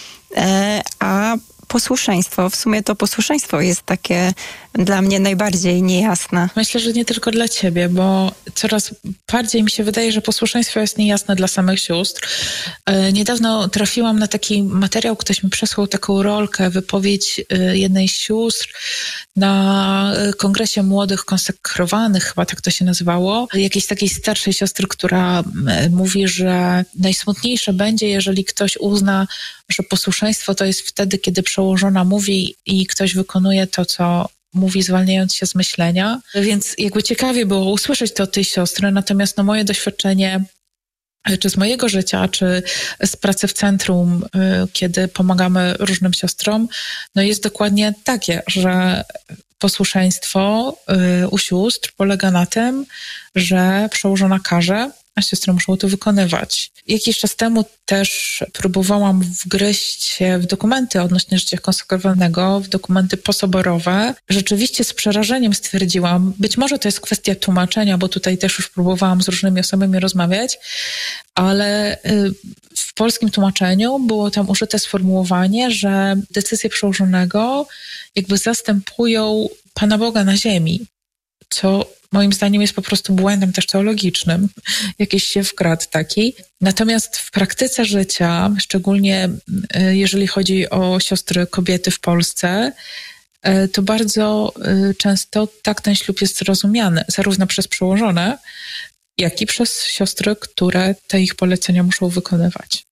a posłuszeństwo. W sumie to posłuszeństwo jest takie dla mnie najbardziej niejasne. Myślę, że nie tylko dla ciebie, bo coraz bardziej mi się wydaje, że posłuszeństwo jest niejasne dla samych sióstr. Niedawno trafiłam na taki materiał, ktoś mi przesłał taką rolkę, wypowiedź jednej z sióstr na kongresie młodych konsekrowanych, chyba tak to się nazywało, jakiejś takiej starszej siostry, która mówi, że najsmutniejsze będzie, jeżeli ktoś uzna, że posłuszeństwo to jest wtedy, kiedy przełożona mówi i ktoś wykonuje to, co mówi, zwalniając się z myślenia. Więc jakby ciekawie było usłyszeć to od tej siostry, natomiast moje doświadczenie czy z mojego życia, czy z pracy w centrum, kiedy pomagamy różnym siostrom, no jest dokładnie takie, że posłuszeństwo u sióstr polega na tym, że przełożona każe, a siostry muszą to wykonywać. Jakiś czas temu też próbowałam wgryźć się w dokumenty odnośnie życia konsekrowanego, w dokumenty posoborowe. Rzeczywiście z przerażeniem stwierdziłam, być może to jest kwestia tłumaczenia, bo tutaj też już próbowałam z różnymi osobami rozmawiać, ale w polskim tłumaczeniu było tam użyte sformułowanie, że decyzje przełożonego jakby zastępują Pana Boga na ziemi, co moim zdaniem jest po prostu błędem też teologicznym. Jakiś się wkradł taki. Natomiast w praktyce życia, szczególnie jeżeli chodzi o siostry kobiety w Polsce, to bardzo często tak ten ślub jest rozumiany, zarówno przez przełożone, jak i przez siostry, które te ich polecenia muszą wykonywać.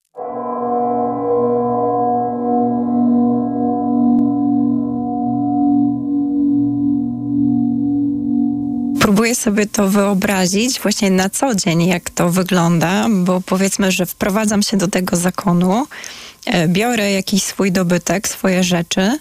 Próbuję sobie to wyobrazić właśnie na co dzień, jak to wygląda, bo powiedzmy, że wprowadzam się do tego zakonu, biorę jakiś swój dobytek, swoje rzeczy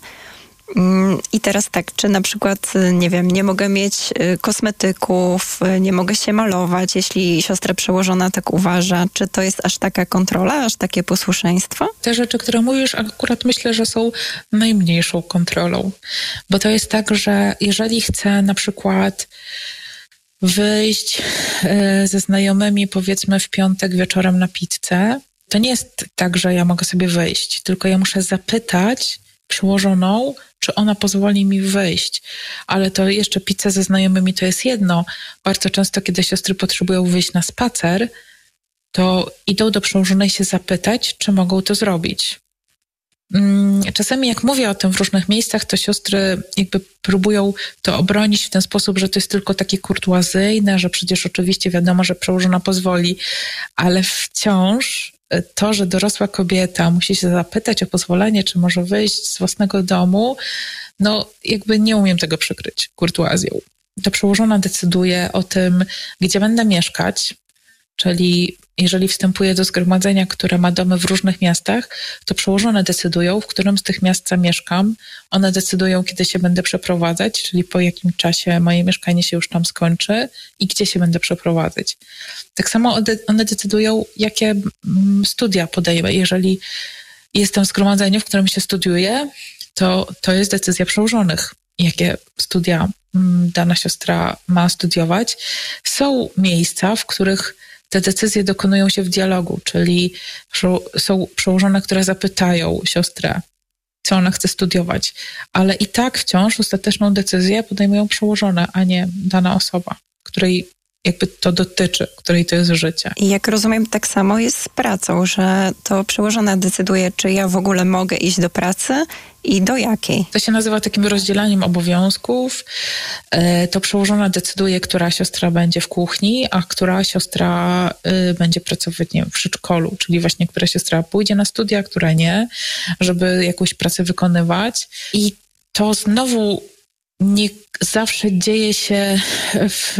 i teraz tak, czy na przykład, nie wiem, nie mogę mieć kosmetyków, nie mogę się malować, jeśli siostra przełożona tak uważa, czy to jest aż taka kontrola, aż takie posłuszeństwo? Te rzeczy, które mówisz, akurat myślę, że są najmniejszą kontrolą, bo to jest tak, że jeżeli chcę na przykład wyjść ze znajomymi, powiedzmy w piątek wieczorem na pizzę, to nie jest tak, że ja mogę sobie wyjść, tylko ja muszę zapytać przełożoną, czy ona pozwoli mi wyjść. Ale to jeszcze pizza ze znajomymi to jest jedno. Bardzo często, kiedy siostry potrzebują wyjść na spacer, to idą do przełożonej się zapytać, czy mogą to zrobić. Czasami jak mówię o tym w różnych miejscach, to siostry jakby próbują to obronić w ten sposób, że to jest tylko takie kurtuazyjne, że przecież oczywiście wiadomo, że przełożona pozwoli, ale wciąż to, że dorosła kobieta musi się zapytać o pozwolenie, czy może wyjść z własnego domu, no jakby nie umiem tego przykryć kurtuazją. To przełożona decyduje o tym, gdzie będę mieszkać, czyli jeżeli wstępuję do zgromadzenia, które ma domy w różnych miastach, to przełożone decydują, w którym z tych miast zamieszkam. One decydują, kiedy się będę przeprowadzać, czyli po jakim czasie moje mieszkanie się już tam skończy i gdzie się będę przeprowadzać. Tak samo one decydują, jakie studia podejmę. Jeżeli jestem w zgromadzeniu, w którym się studiuje, to jest decyzja przełożonych, jakie studia dana siostra ma studiować. Są miejsca, w których te decyzje dokonują się w dialogu, czyli są przełożone, które zapytają siostrę, co ona chce studiować, ale i tak wciąż ostateczną decyzję podejmują przełożone, a nie dana osoba, której jakby to dotyczy, której to jest życie. I jak rozumiem, tak samo jest z pracą, że to przełożona decyduje, czy ja w ogóle mogę iść do pracy i do jakiej. To się nazywa takim rozdzielaniem obowiązków. To przełożona decyduje, która siostra będzie w kuchni, a która siostra będzie pracować, nie wiem, w przedszkolu, czyli właśnie która siostra pójdzie na studia, która nie, żeby jakąś pracę wykonywać. I to znowu nie zawsze dzieje się w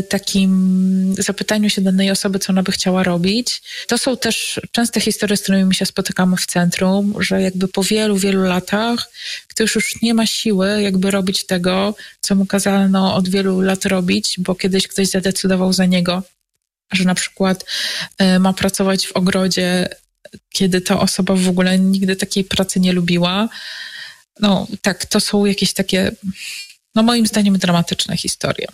takim zapytaniu się danej osoby, co ona by chciała robić. To są też częste historie, z którymi się spotykamy w centrum, że jakby po wielu, wielu latach ktoś już nie ma siły jakby robić tego, co mu kazano od wielu lat robić, bo kiedyś ktoś zadecydował za niego, że na przykład ma pracować w ogrodzie, kiedy ta osoba w ogóle nigdy takiej pracy nie lubiła. No tak, to są jakieś takie, no moim zdaniem, dramatyczne historie.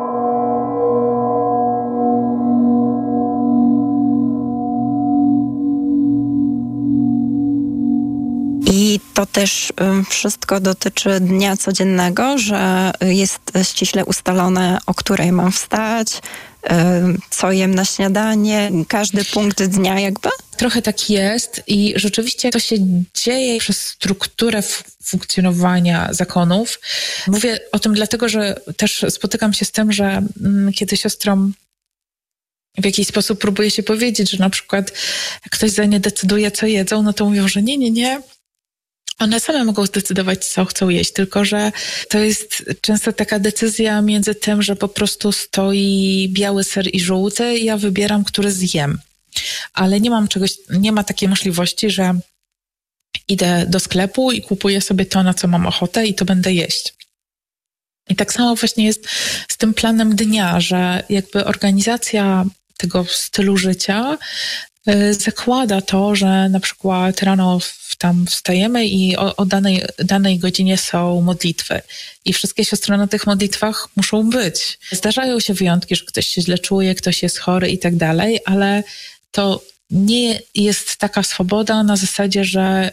I to też wszystko dotyczy dnia codziennego, że jest ściśle ustalone, o której mam wstać, co jem na śniadanie, każdy punkt dnia jakby? Trochę tak jest i rzeczywiście to się dzieje przez strukturę funkcjonowania zakonów. Mówię o tym dlatego, że też spotykam się z tym, że kiedy siostrom w jakiś sposób próbuje się powiedzieć, że na przykład jak ktoś za nie decyduje, co jedzą, no to mówią, że nie. One same mogą zdecydować, co chcą jeść, tylko że to jest często taka decyzja między tym, że po prostu stoi biały ser i żółty i ja wybieram, który zjem. ale nie ma takiej możliwości, że idę do sklepu i kupuję sobie to, na co mam ochotę i to będę jeść. I tak samo właśnie jest z tym planem dnia, że jakby organizacja tego stylu życia zakłada to, że na przykład rano tam wstajemy i o danej godzinie są modlitwy. I wszystkie siostry na tych modlitwach muszą być. Zdarzają się wyjątki, że ktoś się źle czuje, ktoś jest chory i tak dalej, ale to nie jest taka swoboda na zasadzie, że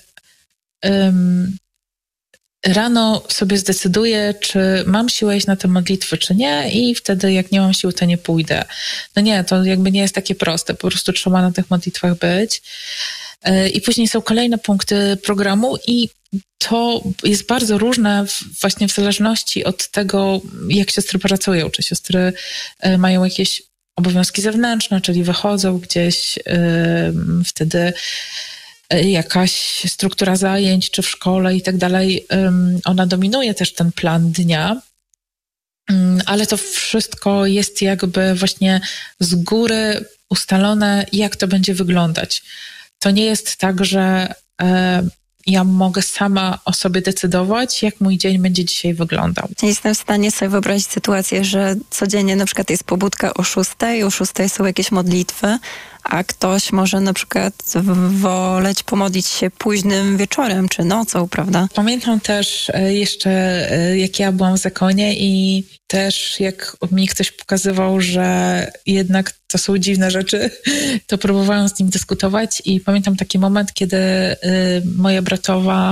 rano sobie zdecyduję, czy mam siłę iść na te modlitwy, czy nie, i wtedy jak nie mam siły, to nie pójdę. No nie, to jakby nie jest takie proste, po prostu trzeba na tych modlitwach być. I później są kolejne punkty programu i to jest bardzo różne właśnie w zależności od tego, jak siostry pracują, czy siostry mają jakieś obowiązki zewnętrzne, czyli wychodzą gdzieś, wtedy jakaś struktura zajęć, czy w szkole i tak dalej, ona dominuje też ten plan dnia, ale to wszystko jest jakby właśnie z góry ustalone, jak to będzie wyglądać. To nie jest tak, że ja mogę sama o sobie decydować, jak mój dzień będzie dzisiaj wyglądał. Jestem w stanie sobie wyobrazić sytuację, że codziennie na przykład jest pobudka o 6:00 są jakieś modlitwy, a ktoś może na przykład woleć pomodlić się późnym wieczorem czy nocą, prawda? Pamiętam też jeszcze, jak ja byłam w zakonie i też jak mi ktoś pokazywał, że jednak to są dziwne rzeczy, to próbowałam z nim dyskutować i pamiętam taki moment, kiedy moja bratowa,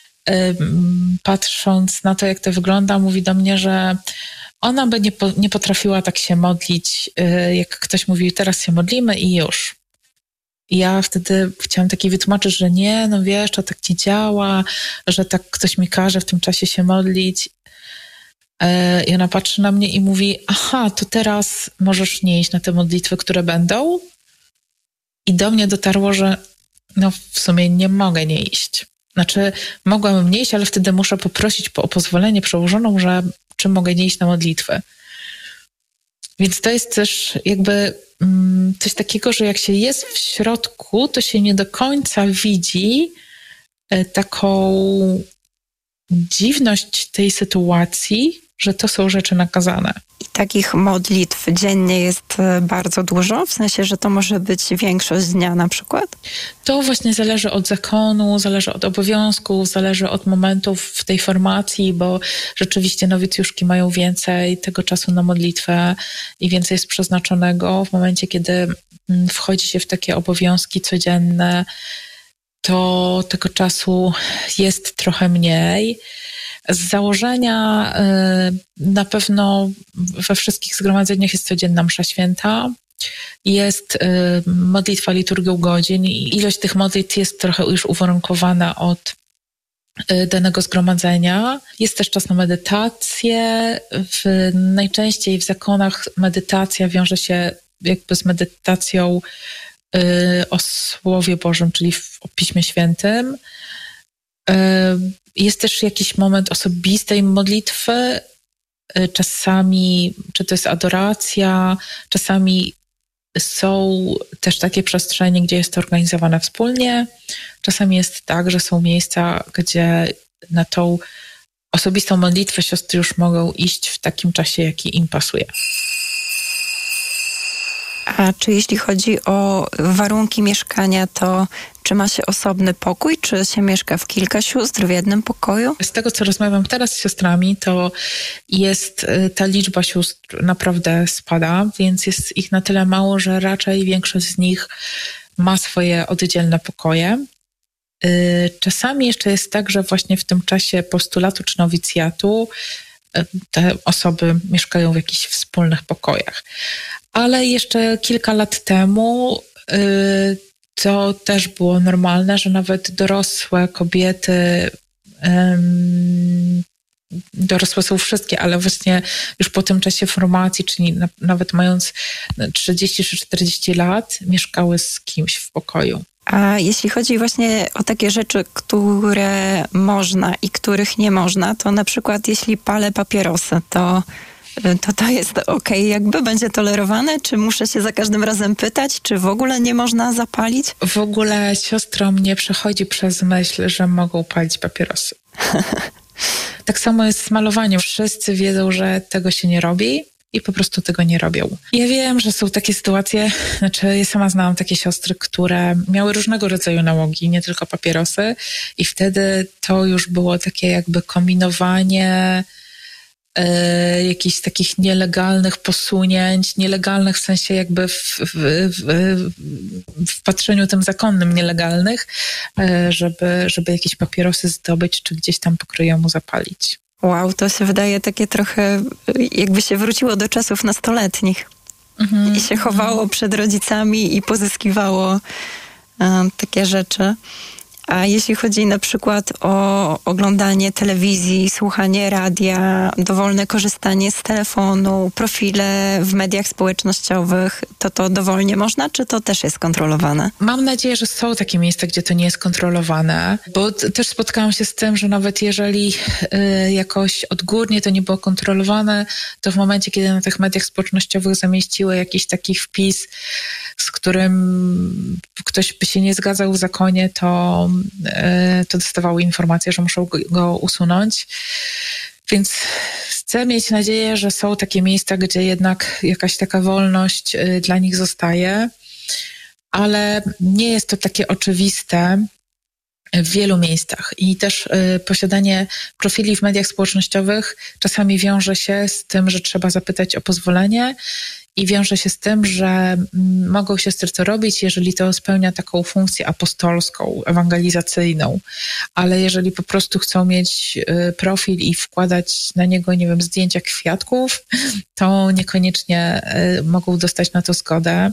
patrząc na to, jak to wygląda, mówi do mnie, że ona by nie potrafiła tak się modlić, jak ktoś mówi, teraz się modlimy i już. I ja wtedy chciałam takiej wytłumaczyć, że nie, no wiesz, to tak nie działa, że tak ktoś mi każe w tym czasie się modlić. I ona patrzy na mnie i mówi, aha, to teraz możesz nie iść na te modlitwy, które będą. I do mnie dotarło, że no w sumie nie mogę nie iść. Znaczy, mogłabym nie iść, ale wtedy muszę poprosić o pozwolenie przełożoną, że czy mogę nie iść na modlitwę. Więc to jest też jakby coś takiego, że jak się jest w środku, to się nie do końca widzi taką dziwność tej sytuacji, że to są rzeczy nakazane. I takich modlitw dziennie jest bardzo dużo? W sensie, że to może być większość dnia na przykład? To właśnie zależy od zakonu, zależy od obowiązków, zależy od momentów w tej formacji, bo rzeczywiście nowicjuszki mają więcej tego czasu na modlitwę i więcej jest przeznaczonego. W momencie, kiedy wchodzi się w takie obowiązki codzienne, to tego czasu jest trochę mniej. Z założenia na pewno we wszystkich zgromadzeniach jest codzienna msza święta, jest modlitwa liturgią godzin i ilość tych modlitw jest trochę już uwarunkowana od danego zgromadzenia. Jest też czas na medytację. Najczęściej w zakonach medytacja wiąże się jakby z medytacją o Słowie Bożym, czyli o Piśmie Świętym. Jest też jakiś moment osobistej modlitwy, czasami, czy to jest adoracja, czasami są też takie przestrzenie, gdzie jest to organizowane wspólnie. Czasami jest tak, że są miejsca, gdzie na tą osobistą modlitwę siostry już mogą iść w takim czasie, jaki im pasuje. A czy jeśli chodzi o warunki mieszkania, to czy ma się osobny pokój, czy się mieszka w kilka sióstr w jednym pokoju? Z tego, co rozmawiam teraz z siostrami, to jest ta liczba sióstr naprawdę spada, więc jest ich na tyle mało, że raczej większość z nich ma swoje oddzielne pokoje. Czasami jeszcze jest tak, że właśnie w tym czasie postulatu czy nowicjatu te osoby mieszkają w jakichś wspólnych pokojach. Ale jeszcze kilka lat temu to też było normalne, że nawet dorosłe kobiety, dorosłe są wszystkie, ale właśnie już po tym czasie formacji, czyli nawet mając 30 czy 40 lat, mieszkały z kimś w pokoju. A jeśli chodzi właśnie o takie rzeczy, które można i których nie można, to na przykład jeśli palę papierosy, to to jest okej, jakby będzie tolerowane? Czy muszę się za każdym razem pytać? Czy w ogóle nie można zapalić? W ogóle siostrom nie przechodzi przez myśl, że mogą palić papierosy. Tak samo jest z malowaniem. Wszyscy wiedzą, że tego się nie robi i po prostu tego nie robią. Ja wiem, że są takie sytuacje, ja sama znałam takie siostry, które miały różnego rodzaju nałogi, nie tylko papierosy i wtedy to już było takie jakby kombinowanie jakichś takich nielegalnych posunięć, nielegalnych w sensie jakby w patrzeniu tym zakonnym nielegalnych, żeby jakieś papierosy zdobyć, czy gdzieś tam pokryjomu zapalić. Wow, to się wydaje takie trochę, jakby się wróciło do czasów nastoletnich i się chowało przed rodzicami i pozyskiwało takie rzeczy. A jeśli chodzi na przykład o oglądanie telewizji, słuchanie radia, dowolne korzystanie z telefonu, profile w mediach społecznościowych, to dowolnie można, czy to też jest kontrolowane? Mam nadzieję, że są takie miejsca, gdzie to nie jest kontrolowane, bo też spotkałam się z tym, że nawet jeżeli jakoś odgórnie to nie było kontrolowane, to w momencie, kiedy na tych mediach społecznościowych zamieściły jakiś taki wpis, z którym ktoś by się nie zgadzał w zakonie, to dostawały informację, że muszą go usunąć. Więc chcę mieć nadzieję, że są takie miejsca, gdzie jednak jakaś taka wolność dla nich zostaje, ale nie jest to takie oczywiste w wielu miejscach i też posiadanie profili w mediach społecznościowych czasami wiąże się z tym, że trzeba zapytać o pozwolenie i wiąże się z tym, że mogą siostry to robić, jeżeli to spełnia taką funkcję apostolską, ewangelizacyjną, ale jeżeli po prostu chcą mieć profil i wkładać na niego, nie wiem, zdjęcia kwiatków, to niekoniecznie mogą dostać na to zgodę.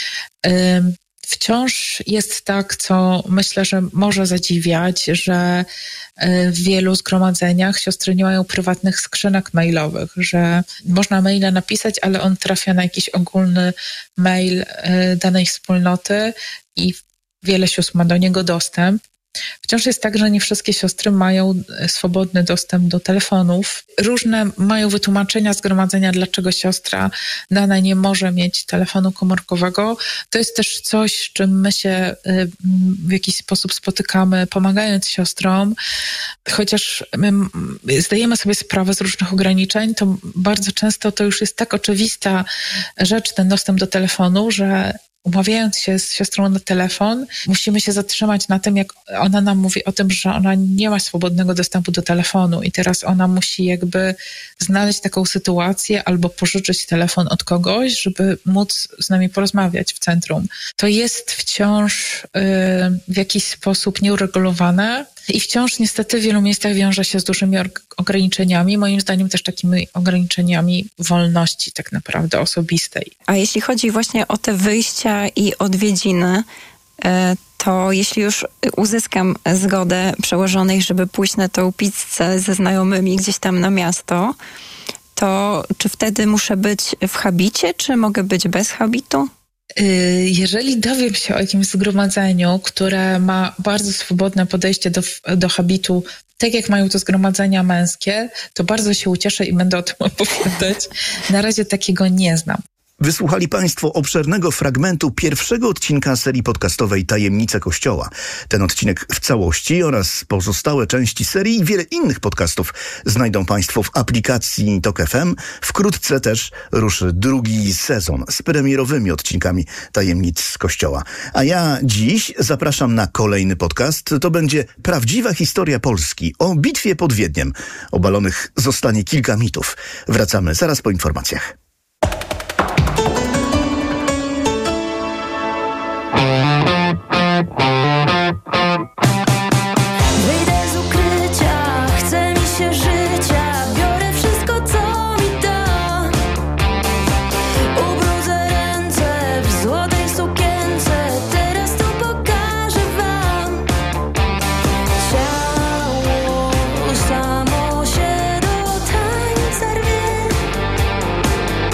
Wciąż jest tak, co myślę, że może zadziwiać, że w wielu zgromadzeniach siostry nie mają prywatnych skrzynek mailowych, że można maila napisać, ale on trafia na jakiś ogólny mail danej wspólnoty i wiele sióstr ma do niego dostęp. Wciąż jest tak, że nie wszystkie siostry mają swobodny dostęp do telefonów. Różne mają wytłumaczenia zgromadzenia, dlaczego siostra dana nie może mieć telefonu komórkowego. To jest też coś, z czym my się w jakiś sposób spotykamy, pomagając siostrom. Chociaż my zdajemy sobie sprawę z różnych ograniczeń, to bardzo często to już jest tak oczywista rzecz, ten dostęp do telefonu, że umawiając się z siostrą na telefon, musimy się zatrzymać na tym, jak ona nam mówi o tym, że ona nie ma swobodnego dostępu do telefonu i teraz ona musi jakby znaleźć taką sytuację albo pożyczyć telefon od kogoś, żeby móc z nami porozmawiać w centrum. To jest wciąż w jakiś sposób nieuregulowane i wciąż niestety w wielu miejscach wiąże się z dużymi ograniczeniami, moim zdaniem też takimi ograniczeniami wolności tak naprawdę osobistej. A jeśli chodzi właśnie o te wyjścia i odwiedziny, to jeśli już uzyskam zgodę przełożonej, żeby pójść na tą pizzę ze znajomymi gdzieś tam na miasto, to czy wtedy muszę być w habicie, czy mogę być bez habitu? Jeżeli dowiem się o jakimś zgromadzeniu, które ma bardzo swobodne podejście do habitu, tak jak mają to zgromadzenia męskie, to bardzo się ucieszę i będę o tym opowiadać. Na razie takiego nie znam. Wysłuchali Państwo obszernego fragmentu pierwszego odcinka serii podcastowej Tajemnice Kościoła. Ten odcinek w całości oraz pozostałe części serii i wiele innych podcastów znajdą Państwo w aplikacji TOK FM. Wkrótce też ruszy drugi sezon z premierowymi odcinkami Tajemnic Kościoła. A ja dziś zapraszam na kolejny podcast. To będzie prawdziwa historia Polski o bitwie pod Wiedniem. Obalonych zostanie kilka mitów. Wracamy zaraz po informacjach. Wyjdę z ukrycia, chce mi się życia, biorę wszystko, co mi da. Ubrudzę ręce w złotej sukience, teraz to pokażę wam. Ciało samo się do tańca rwie.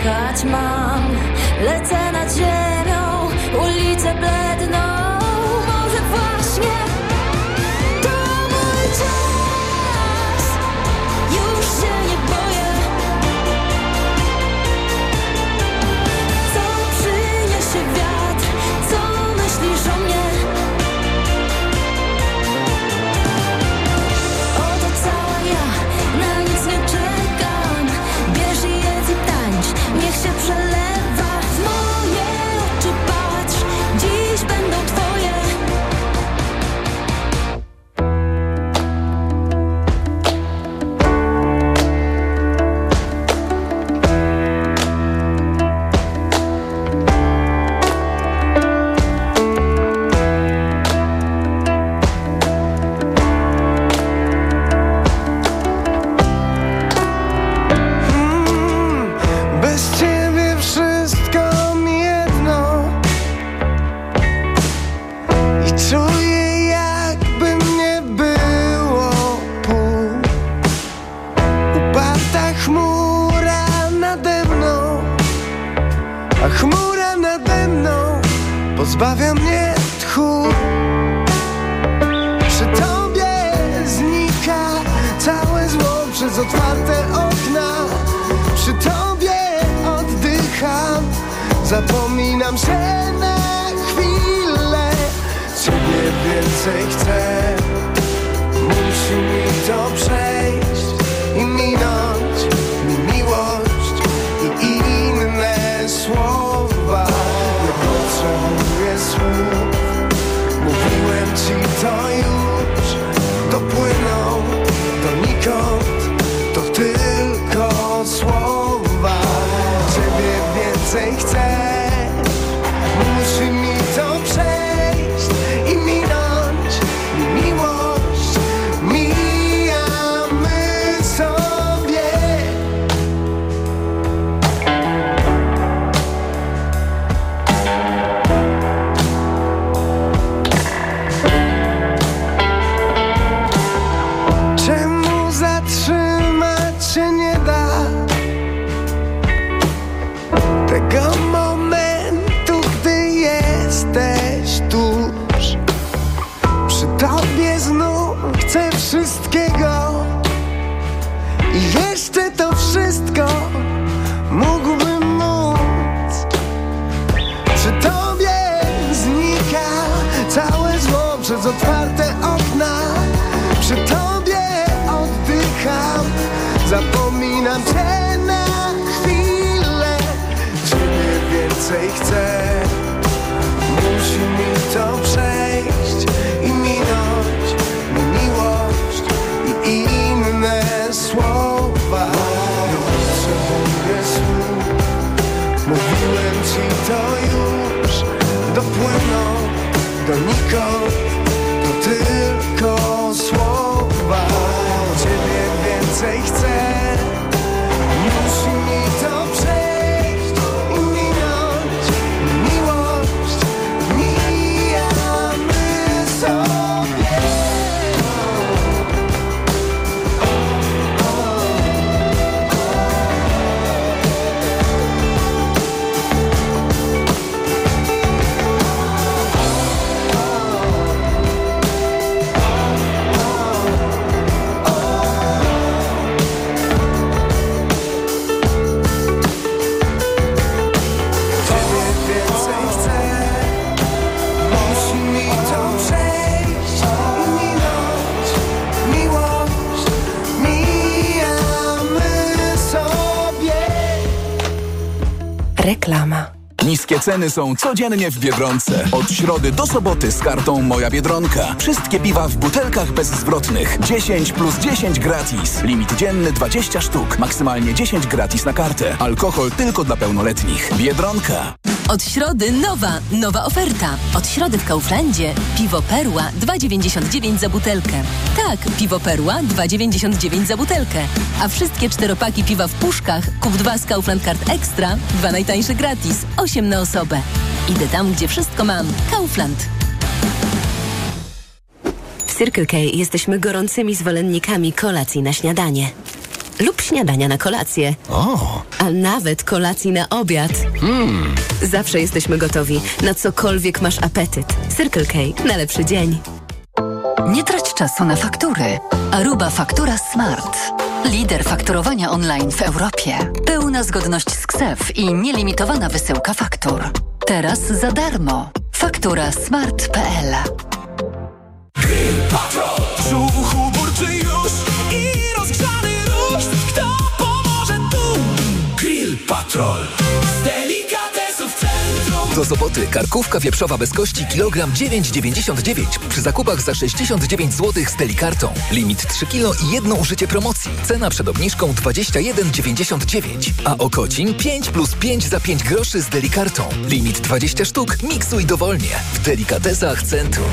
czekać mam. Lecę nad ziemią, ulice bledną. Może właśnie to mój czas. Już się nie boję. Co przyniesie wiatr? Co myślisz o mnie? Oto cała ja, na nic nie czekam. Bierz i jedz i tańcz, niech się przelewa. W moje oczy patrz, dziś będą twoje. Bez ciebie wszystko mi jedno i czuję, jakby mnie było pół. Uparta chmura nade mną, a chmura nade mną pozbawia mnie tchu. Przy tobie znika całe zło przez otwarte okna. Przy tobie oddycham, zapominam się na chwilę. Ciebie więcej chcę, musi mi to przejść i minąć mi miłość i inne słowa. Nie potrzebuję słów, mówiłem ci to już. Dopłyną donikąd, to tylko słowa. Ciebie więcej chcę, musi mi to przejść i minąć mi miłość. Mijamy sobie. Czemu zatrzymać się nie da tego momentu, gdy jesteś tuż? Przy tobie znów chcę wszystkiego i jeszcze to wszystko mógłbym móc. Przy tobie znika całe zło przez otwarte okna. Przy tobie oddycham, zapominam cię na chwilę. Ciebie więcej chcę, musi mi to przejść i minąć mi miłość i inne słowa. Nie potrzebuję słów, mówiłem ci to już. Dopłyną donikąd, to tylko słowa. Ciebie więcej chcę, musi mi to przejść i minąć miłość. Mijamy sobie. Reklama. Niskie ceny są codziennie w Biedronce. Od środy do soboty z kartą Moja Biedronka. Wszystkie piwa w butelkach bezzwrotnych. 10 plus 10 gratis. Limit dzienny 20 sztuk. Maksymalnie 10 gratis na kartę. Alkohol tylko dla pełnoletnich. Biedronka. Od środy nowa oferta. Od środy w Kauflandzie piwo Perła 2,99 za butelkę. Tak, piwo Perła 2,99 za butelkę. A wszystkie 4-paki piwa w puszkach kup 2 z Kaufland Card Extra, 2 najtańsze gratis, 8 na osobę. Idę tam, gdzie wszystko mam. Kaufland. W Circle K jesteśmy gorącymi zwolennikami kolacji na śniadanie. lub śniadania na kolację. A nawet kolacji na obiad. Zawsze jesteśmy gotowi na cokolwiek masz apetyt. Circle K na lepszy dzień. Nie trać czasu na faktury. Aruba Faktura Smart. Lider fakturowania online w Europie. Pełna zgodność z KSEF i nielimitowana wysyłka faktur. Teraz za darmo. Fakturasmart.pl. Brzuchu burczy już i rozgrzany róż. Kto pomoże tu? Grill Patrol. Z delikatesów centrum. Do Soboty karkówka wieprzowa bez kości kilogram 9,99 przy zakupach za 69 zł z Delikartą. Limit 3 kg i jedno użycie promocji. Cena przed obniżką 21,99. A okocin 5 plus 5 za 5 groszy z Delikartą. Limit 20 sztuk, miksuj dowolnie. W delikatesach centrum.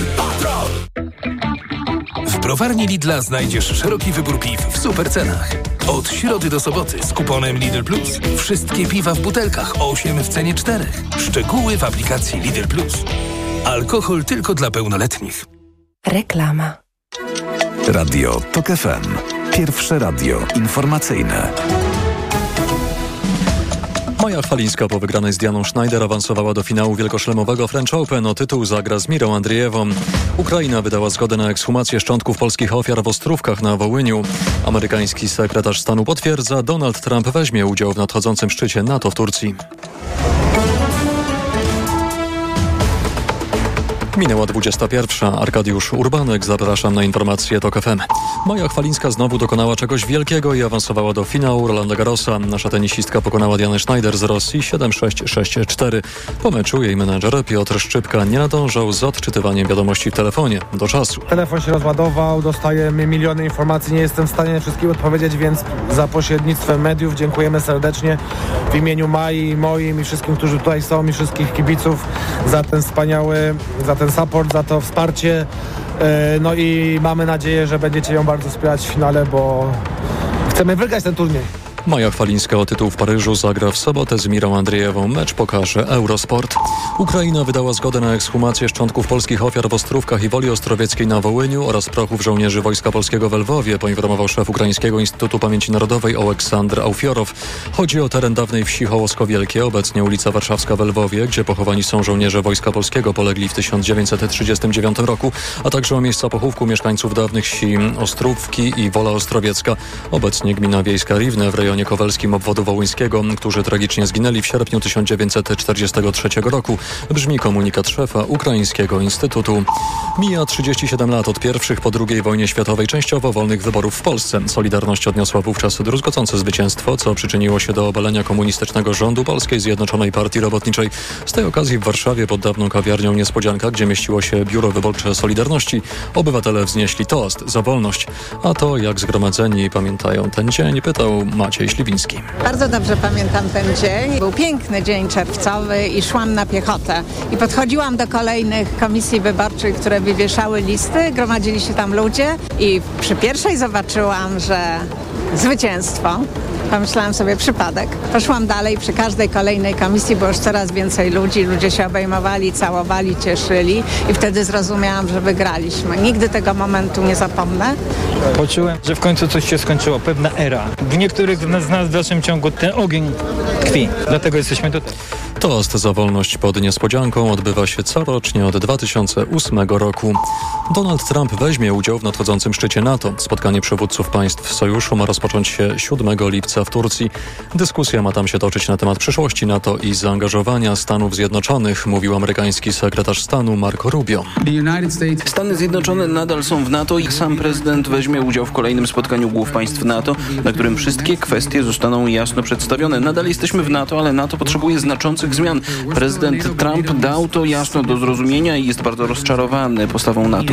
W browarni Lidla znajdziesz szeroki wybór piw w super cenach. Od środy do soboty z kuponem Lidl Plus. Wszystkie piwa w butelkach 8 w cenie 4. Szczegóły w aplikacji Lidl Plus. Alkohol tylko dla pełnoletnich. Reklama. Radio TOK FM. Pierwsze radio informacyjne. Maja Chwalińska po wygranej z Dianą Schneider awansowała do finału wielkoszlemowego French Open. O tytuł zagra z Mirą Andrijewą. Ukraina wydała zgodę na ekshumację szczątków polskich ofiar w Ostrówkach na Wołyniu. Amerykański sekretarz stanu potwierdza, Donald Trump weźmie udział w nadchodzącym szczycie NATO w Turcji. Minęła 21. Arkadiusz Urbanek, zapraszam na informacje TOK FM. Maja Chwalińska znowu dokonała czegoś wielkiego i awansowała do finału Rolanda Garrosa. Nasza tenisistka pokonała Dianę Schneider z Rosji 7-6, 6-4. Po meczu jej menadżer Piotr Szczypka nie nadążał z odczytywaniem wiadomości w telefonie do czasu. Telefon się rozładował, dostajemy miliony informacji, nie jestem w stanie wszystkim odpowiedzieć, więc za pośrednictwem mediów dziękujemy serdecznie w imieniu Mai, moim i wszystkim, którzy tutaj są i wszystkich kibiców za ten wspaniały, za ten support, za to wsparcie. No i mamy nadzieję, że będziecie ją bardzo wspierać w finale, bo chcemy wygrać ten turniej. Maja Chwalińska o tytuł w Paryżu zagra w sobotę z Mirą Andrijewą. Mecz pokaże Eurosport. Ukraina wydała zgodę na ekshumację szczątków polskich ofiar w Ostrówkach i Woli Ostrowieckiej na Wołyniu oraz prochów żołnierzy Wojska Polskiego w Lwowie, poinformował szef Ukraińskiego Instytutu Pamięci Narodowej Oleksandr Aufiorow. Chodzi o teren dawnej wsi Hołosko Wielkie, obecnie ulica Warszawska w Lwowie, gdzie pochowani są żołnierze Wojska Polskiego polegli w 1939 roku, a także o miejsca pochówku mieszkańców dawnych wsi Ostrówki i Wola Ostrowiecka, obecnie gmina wiejska Riwne w rejonie Kowelskim obwodu wołyńskiego, którzy tragicznie zginęli w sierpniu 1943 roku, brzmi komunikat szefa Ukraińskiego Instytutu. Mija 37 lat od pierwszych po II wojnie światowej częściowo wolnych wyborów w Polsce. Solidarność odniosła wówczas druzgocące zwycięstwo, co przyczyniło się do obalenia komunistycznego rządu Polskiej Zjednoczonej Partii Robotniczej. Z tej okazji w Warszawie pod dawną kawiarnią Niespodzianka, gdzie mieściło się biuro wyborcze Solidarności, obywatele wznieśli toast za wolność. A to, jak zgromadzeni pamiętają ten dzień, pytał Maciej Śliwiński. Bardzo dobrze pamiętam ten dzień. Był piękny dzień czerwcowy i szłam na piechotę. I podchodziłam do kolejnych komisji wyborczych, które wywieszały listy. Gromadzili się tam ludzie i przy pierwszej zobaczyłam, że zwycięstwo. Pomyślałam sobie przypadek. Poszłam dalej, przy każdej kolejnej komisji było już coraz więcej ludzi. Ludzie się obejmowali, całowali, cieszyli i wtedy zrozumiałam, że wygraliśmy. Nigdy tego momentu nie zapomnę. Poczułem, że w końcu coś się skończyło, pewna era. W niektórych z nas w dalszym ciągu ten ogień tkwi, dlatego jesteśmy tutaj. Toast za wolność pod Niespodzianką odbywa się corocznie od 2008 roku. Donald Trump weźmie udział w nadchodzącym szczycie NATO. Spotkanie przywódców państw sojuszu ma rozpocząć się 7 lipca w Turcji. Dyskusja ma tam się toczyć na temat przyszłości NATO i zaangażowania Stanów Zjednoczonych, mówił amerykański sekretarz stanu Marco Rubio. Stany Zjednoczone nadal są w NATO i sam prezydent weźmie udział w kolejnym spotkaniu głów państw NATO, na którym wszystkie kwestie zostaną jasno przedstawione. Nadal jesteśmy w NATO, ale NATO potrzebuje znaczących zmian. Prezydent Trump dał to jasno do zrozumienia i jest bardzo rozczarowany postawą NATO.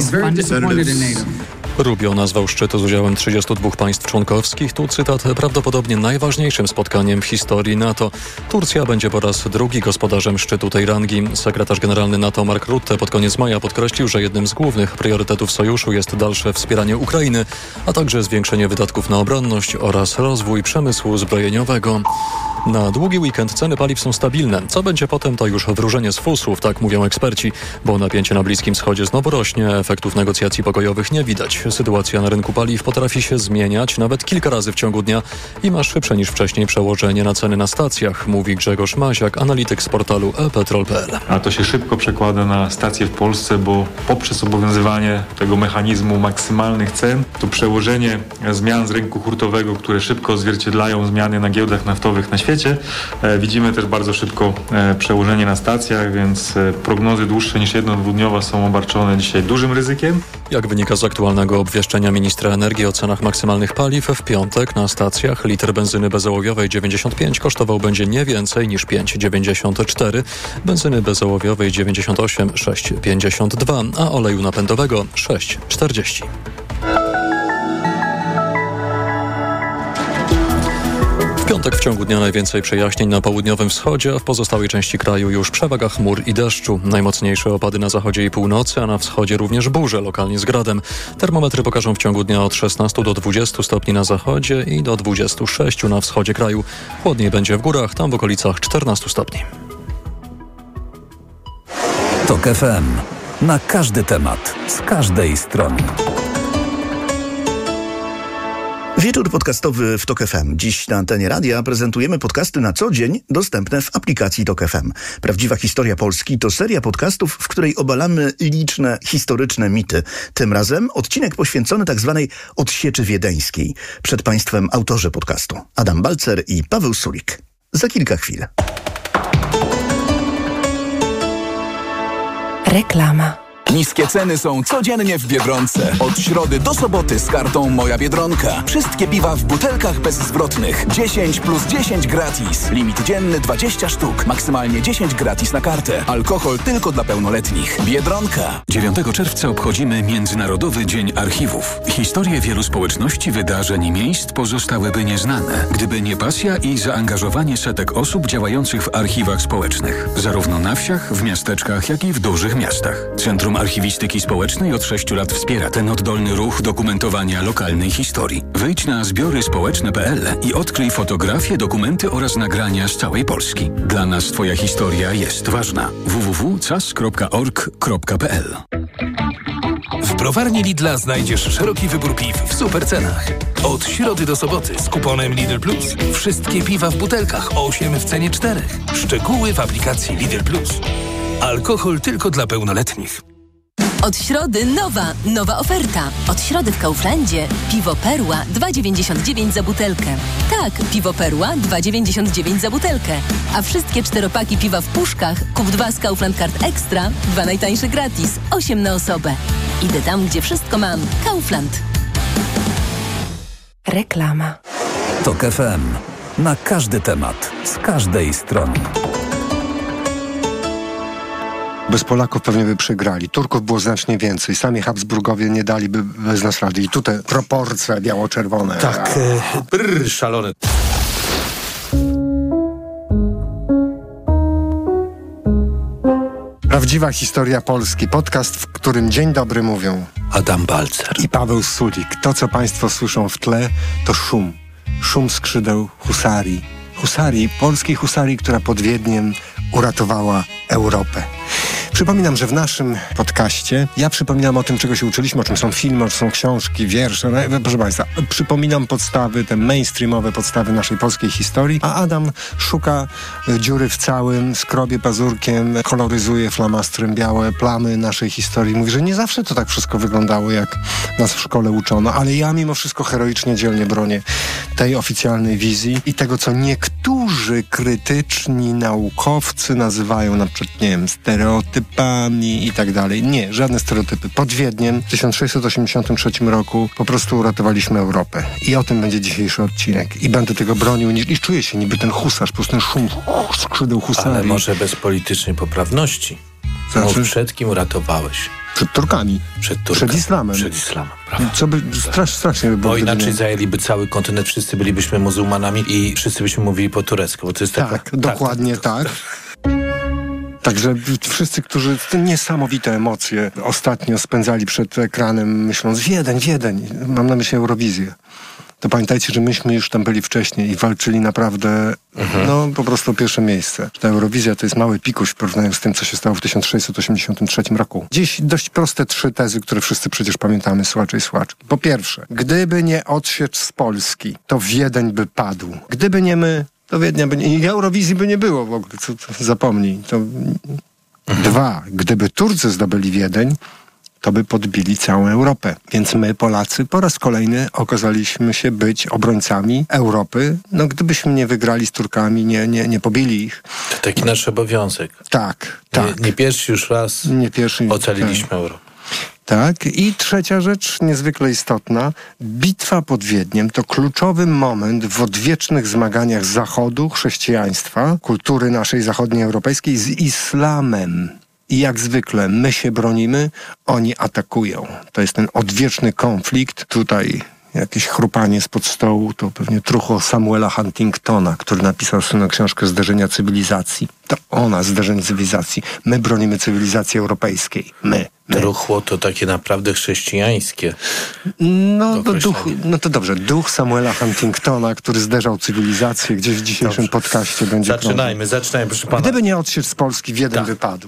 Rubio nazwał szczyt z udziałem 32 państw członkowskich. Tu cytat: prawdopodobnie najważniejszym spotkaniem w historii NATO. Turcja będzie po raz drugi gospodarzem szczytu tej rangi. Sekretarz generalny NATO Mark Rutte pod koniec maja podkreślił, że jednym z głównych priorytetów sojuszu jest dalsze wspieranie Ukrainy, a także zwiększenie wydatków na obronność oraz rozwój przemysłu zbrojeniowego. Na długi weekend ceny paliw są stabilne. Co będzie potem, to już wróżenie z fusów, tak mówią eksperci, bo napięcie na Bliskim Wschodzie znowu rośnie, efektów negocjacji pokojowych nie widać. Sytuacja na rynku paliw potrafi się zmieniać nawet kilka razy w ciągu dnia i ma szybsze niż wcześniej przełożenie na ceny na stacjach, mówi Grzegorz Maziak, analityk z portalu ePetrol.pl. A to się szybko przekłada na stacje w Polsce, bo poprzez obowiązywanie tego mechanizmu maksymalnych cen, to przełożenie zmian z rynku hurtowego, które szybko odzwierciedlają zmiany na giełdach naftowych na świecie, widzimy też bardzo szybko przełożenie na stacjach, więc prognozy dłuższe niż 1-2-dniowa są obarczone dzisiaj dużym ryzykiem. Jak wynika z aktualnego obwieszczenia ministra energii o cenach maksymalnych paliw, w piątek na stacjach liter benzyny bezołowiowej 95 kosztował będzie nie więcej niż 5,94, benzyny bezołowiowej 98 6,52, a oleju napędowego 6,40. W piątek w ciągu dnia najwięcej przejaśnień na południowym wschodzie, a w pozostałej części kraju już przewaga chmur i deszczu. Najmocniejsze opady na zachodzie i północy, a na wschodzie również burze, lokalnie z gradem. Termometry pokażą w ciągu dnia od 16 do 20 stopni na zachodzie i do 26 na wschodzie kraju. Chłodniej będzie w górach, tam w okolicach 14 stopni. TOK FM. Na każdy temat, z każdej strony. Wieczór podcastowy w TOK FM. Dziś na antenie radia prezentujemy podcasty na co dzień dostępne w aplikacji TOK FM. Prawdziwa historia Polski to seria podcastów, w której obalamy liczne historyczne mity. Tym razem odcinek poświęcony tak zwanej odsieczy wiedeńskiej. Przed Państwem autorzy podcastu Adam Balcer i Paweł Sulik. Za kilka chwil. Reklama. Niskie ceny są codziennie w Biedronce. Od środy do soboty z kartą Moja Biedronka. Wszystkie piwa w butelkach bezzwrotnych. 10 + 10 gratis. Limit dzienny 20 sztuk. Maksymalnie 10 gratis na kartę. Alkohol tylko dla pełnoletnich. Biedronka. 9 czerwca obchodzimy Międzynarodowy Dzień Archiwów. Historie wielu społeczności, wydarzeń i miejsc pozostałyby nieznane, gdyby nie pasja i zaangażowanie setek osób działających w archiwach społecznych. Zarówno na wsiach, w miasteczkach, jak i w dużych miastach. Centrum Archiwistyki Społecznej od 6 lat wspiera ten oddolny ruch dokumentowania lokalnej historii. Wejdź na zbioryspołeczne.pl i odkryj fotografie, dokumenty oraz nagrania z całej Polski. Dla nas Twoja historia jest ważna. www.cas.org.pl. W browarni Lidla znajdziesz szeroki wybór piw w super cenach. Od środy do soboty z kuponem Lidl Plus. Wszystkie piwa w butelkach 8 w cenie 4. Szczegóły w aplikacji Lidl Plus. Alkohol tylko dla pełnoletnich. Od środy nowa oferta. Od środy w Kauflandzie piwo Perła 2,99 za butelkę. Tak, piwo Perła 2,99 za butelkę. A wszystkie 4-paki piwa w puszkach kup 2 z Kaufland Card Extra, 2 najtańsze gratis, 8 na osobę. Idę tam, gdzie wszystko mam. Kaufland. Reklama. TOK FM. Na każdy temat, z każdej strony. Bez Polaków pewnie by przegrali. Turków było znacznie więcej. Sami Habsburgowie nie daliby bez nas rady. I tu te proporcje biało-czerwone. Tak, szalone. Prawdziwa historia Polski. Podcast, w którym dzień dobry mówią Adam Balcer i Paweł Sulik. To, co Państwo słyszą w tle, to szum. Szum skrzydeł husarii. Husarii, polskiej husarii, która pod Wiedniem uratowała Europę. Przypominam, że w naszym podcaście ja przypominam o tym, czego się uczyliśmy, o czym są filmy, o czym są książki, wiersze. No, proszę Państwa, przypominam podstawy, te mainstreamowe podstawy naszej polskiej historii, a Adam szuka dziury w całym, skrobie pazurkiem, koloryzuje flamastrem białe plamy naszej historii. Mówi, że nie zawsze to tak wszystko wyglądało, jak nas w szkole uczono, ale ja mimo wszystko heroicznie, dzielnie bronię tej oficjalnej wizji i tego, co niektórzy krytyczni naukowcy nazywają na przykład, nie wiem, stereotypami i tak dalej. Nie, żadne stereotypy. Pod Wiedniem w 1683 roku po prostu uratowaliśmy Europę. I o tym będzie dzisiejszy odcinek. I będę tego bronił i czuję się niby ten husarz, po prostu ten szum skrzydeł husarii. Ale może bez politycznej poprawności. Znaczy? Przed kim uratowałeś? Przed Turkami. Przed islamem. Przed islamem, prawda? Co by strasznie by było. Bo inaczej zajęliby cały kontynent, wszyscy bylibyśmy muzułmanami i wszyscy byśmy mówili po turecku, bo to jest tak, dokładnie tak. Także wszyscy, którzy te niesamowite emocje ostatnio spędzali przed ekranem, myśląc Wiedeń, mam na myśli Eurowizję. to pamiętajcie, że myśmy już tam byli wcześniej i walczyli naprawdę, no po prostu o pierwsze miejsce. Ta Eurowizja to jest mały pikuś w porównaniu z tym, co się stało w 1683 roku. Dziś dość proste 3 tezy, które wszyscy przecież pamiętamy, słuchacze i słuchaczki. Po pierwsze, gdyby nie odsiecz z Polski, to Wiedeń by padł. Gdyby nie my, to Wiednia by nie... I Eurowizji by nie było w ogóle, co zapomnij. To... 2. Gdyby Turcy zdobyli Wiedeń, to by podbili całą Europę. Więc my, Polacy, po raz kolejny okazaliśmy się być obrońcami Europy. No gdybyśmy nie wygrali z Turkami, nie pobili ich. To taki nasz obowiązek. Tak. Nie pierwszy już raz ocaliliśmy Europę. Tak. I trzecia rzecz, niezwykle istotna. Bitwa pod Wiedniem to kluczowy moment w odwiecznych zmaganiach Zachodu, chrześcijaństwa, kultury naszej zachodnioeuropejskiej z islamem. I jak zwykle my się bronimy, oni atakują. To jest ten odwieczny konflikt. Tutaj jakieś chrupanie spod stołu, to pewnie truchło Samuela Huntingtona, który napisał swoją książkę Zderzenia cywilizacji. To ona, zderzenie cywilizacji. My bronimy cywilizacji europejskiej. My. Truchło to takie naprawdę chrześcijańskie. No to dobrze. Duch Samuela Huntingtona, który zderzał cywilizację, gdzieś w dzisiejszym podcaście będzie. Zaczynajmy, proszę pana. Gdyby nie odsiecz z Polski, Wiedeń wypadł.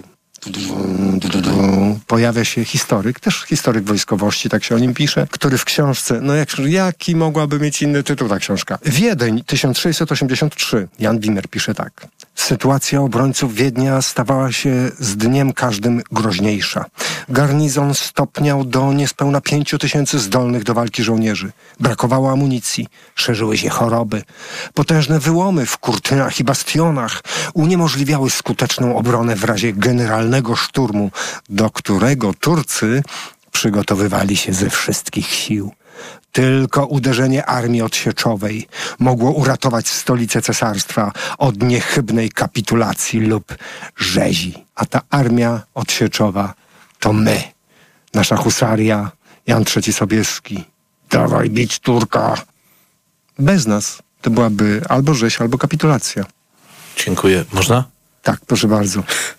Pojawia się historyk, też historyk wojskowości, tak się o nim pisze, który w książce, jaki mogłaby mieć inny tytuł ta książka? Wiedeń, 1683. Jan Wimmer pisze tak. Sytuacja obrońców Wiednia stawała się z dniem każdym groźniejsza. Garnizon stopniał do niespełna 5000 zdolnych do walki żołnierzy. Brakowało amunicji, szerzyły się choroby. Potężne wyłomy w kurtynach i bastionach uniemożliwiały skuteczną obronę w razie generalnego szturmu, do którego Turcy przygotowywali się ze wszystkich sił. Tylko uderzenie armii odsieczowej mogło uratować stolicę cesarstwa od niechybnej kapitulacji lub rzezi. A ta armia odsieczowa to my. Nasza husaria, Jan III Sobieski. Dawaj bić Turka. Bez nas to byłaby albo rzeź, albo kapitulacja. Dziękuję. Można? Tak, proszę bardzo.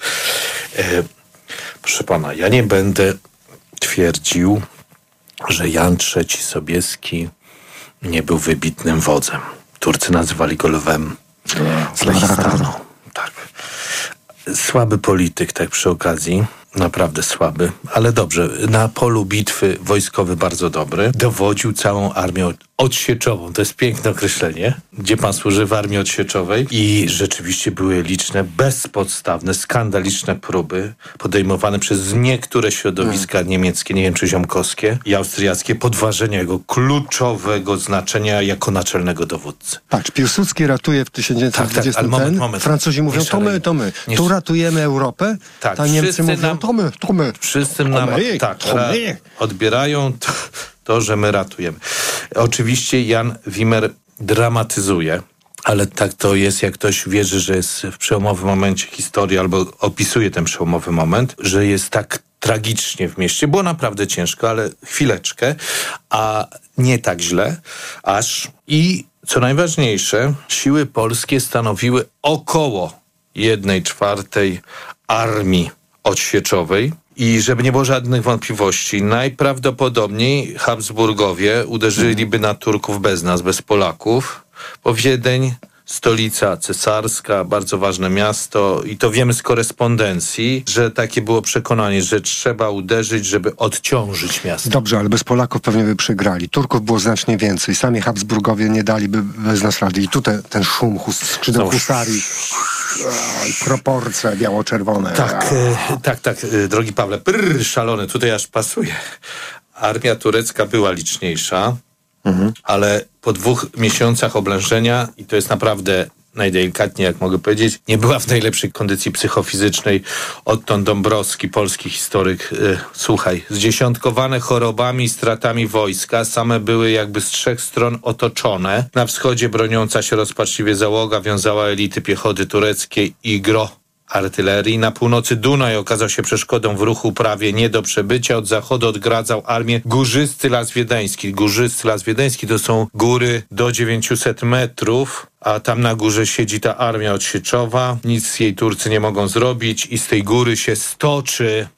Proszę pana, ja nie będę twierdził, że Jan III Sobieski nie był wybitnym wodzem. Turcy nazywali go lwem z Lechistanu. Tak. Słaby polityk, tak przy okazji. Naprawdę słaby, ale dobrze. Na polu bitwy wojskowy bardzo dobry. Dowodził całą armią odsieczową. To jest piękne określenie. Gdzie pan służy w armii odsieczowej. I rzeczywiście były liczne, bezpodstawne, skandaliczne próby podejmowane przez niektóre środowiska niemieckie, nie wiem czy ziomkowskie i austriackie, podważenia jego kluczowego znaczenia jako naczelnego dowódcy. Patrz, Piłsudski ratuje w 1920 ale moment. Francuzi mówią, to my. Tu ratujemy Europę, tak, a Niemcy mówią, to my. Wszyscy nam odbierają to, że my ratujemy. Oczywiście Jan Wimmer dramatyzuje, ale tak to jest, jak ktoś wierzy, że jest w przełomowym momencie historii albo opisuje ten przełomowy moment, że jest tak tragicznie w mieście. Było naprawdę ciężko, ale chwileczkę, a nie tak źle, aż i co najważniejsze, siły polskie stanowiły około 1/4 armii odsieczowej. I żeby nie było żadnych wątpliwości, najprawdopodobniej Habsburgowie uderzyliby na Turków bez nas, bez Polaków, bo Wiedeń, stolica cesarska, bardzo ważne miasto i to wiemy z korespondencji, że takie było przekonanie, że trzeba uderzyć, żeby odciążyć miasto. Dobrze, ale bez Polaków pewnie by przegrali. Turków było znacznie więcej. Sami Habsburgowie nie daliby bez nas rady. I tutaj ten szum skrzydeł husarii, proporcje biało-czerwone. Tak, drogi Pawle, szalony, tutaj aż pasuje. Armia turecka była liczniejsza, ale po 2 miesiącach oblężenia, i to jest naprawdę najdelikatniej, jak mogę powiedzieć, nie była w najlepszej kondycji psychofizycznej. Odtąd Dąbrowski, polski historyk, słuchaj, zdziesiątkowane chorobami i stratami wojska, same były jakby z 3 stron otoczone. Na wschodzie broniąca się rozpaczliwie załoga wiązała elity piechoty tureckiej i gro artylerii. Na północy Dunaj okazał się przeszkodą w ruchu prawie nie do przebycia. Od zachodu odgradzał armię Górzysty Las Wiedeński. Górzysty Las Wiedeński to są góry do 900 metrów, a tam na górze siedzi ta armia odsieczowa. Nic jej Turcy nie mogą zrobić i z tej góry się stoczy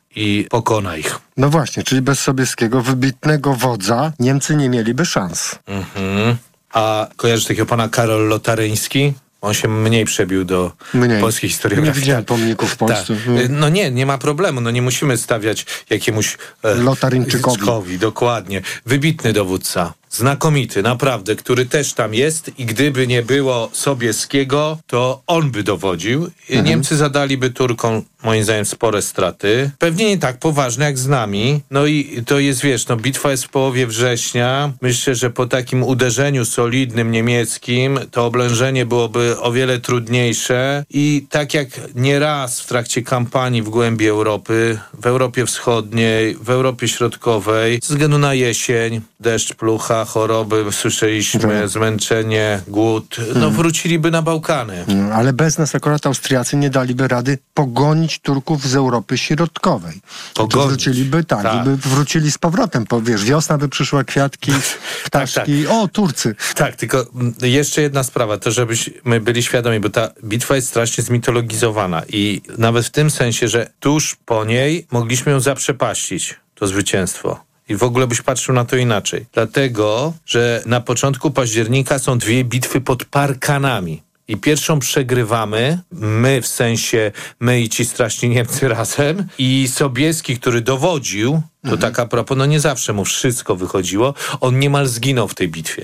i pokona ich. No właśnie, czyli bez Sobieskiego, wybitnego wodza, Niemcy nie mieliby szans. A kojarzysz takiego pana Karol Lotaryński? On się mniej przebił do polskiej historiografii. Nie widziałem pomników w Polsce. No nie ma problemu. No nie musimy stawiać jakiemuś Lotaryńczykowi. Dokładnie. Wybitny dowódca. Znakomity, naprawdę, który też tam jest i gdyby nie było Sobieskiego, to on by dowodził. Niemcy zadaliby Turkom, moim zdaniem, spore straty. Pewnie nie tak poważne jak z nami. No i to jest, bitwa jest w połowie września. Myślę, że po takim uderzeniu solidnym niemieckim to oblężenie byłoby o wiele trudniejsze i tak jak nieraz w trakcie kampanii w głębi Europy, w Europie Wschodniej, w Europie Środkowej, ze względu na jesień, deszcz, plucha, choroby, słyszeliśmy, zmęczenie, głód, wróciliby na Bałkany. Ale bez nas akurat Austriacy nie daliby rady pogonić Turków z Europy Środkowej. Wróciliby, wrócili z powrotem, wiosna by przyszła, kwiatki, ptaszki, Turcy. Tak, tylko jeszcze jedna sprawa, to żebyśmy byli świadomi, bo ta bitwa jest strasznie zmitologizowana i nawet w tym sensie, że tuż po niej mogliśmy ją zaprzepaścić, to zwycięstwo. I w ogóle byś patrzył na to inaczej. Dlatego, że na początku października są 2 bitwy pod Parkanami. I pierwszą przegrywamy, my w sensie, my i ci straszni Niemcy razem. I Sobieski, który dowodził, to tak a propos, nie zawsze mu wszystko wychodziło, on niemal zginął w tej bitwie.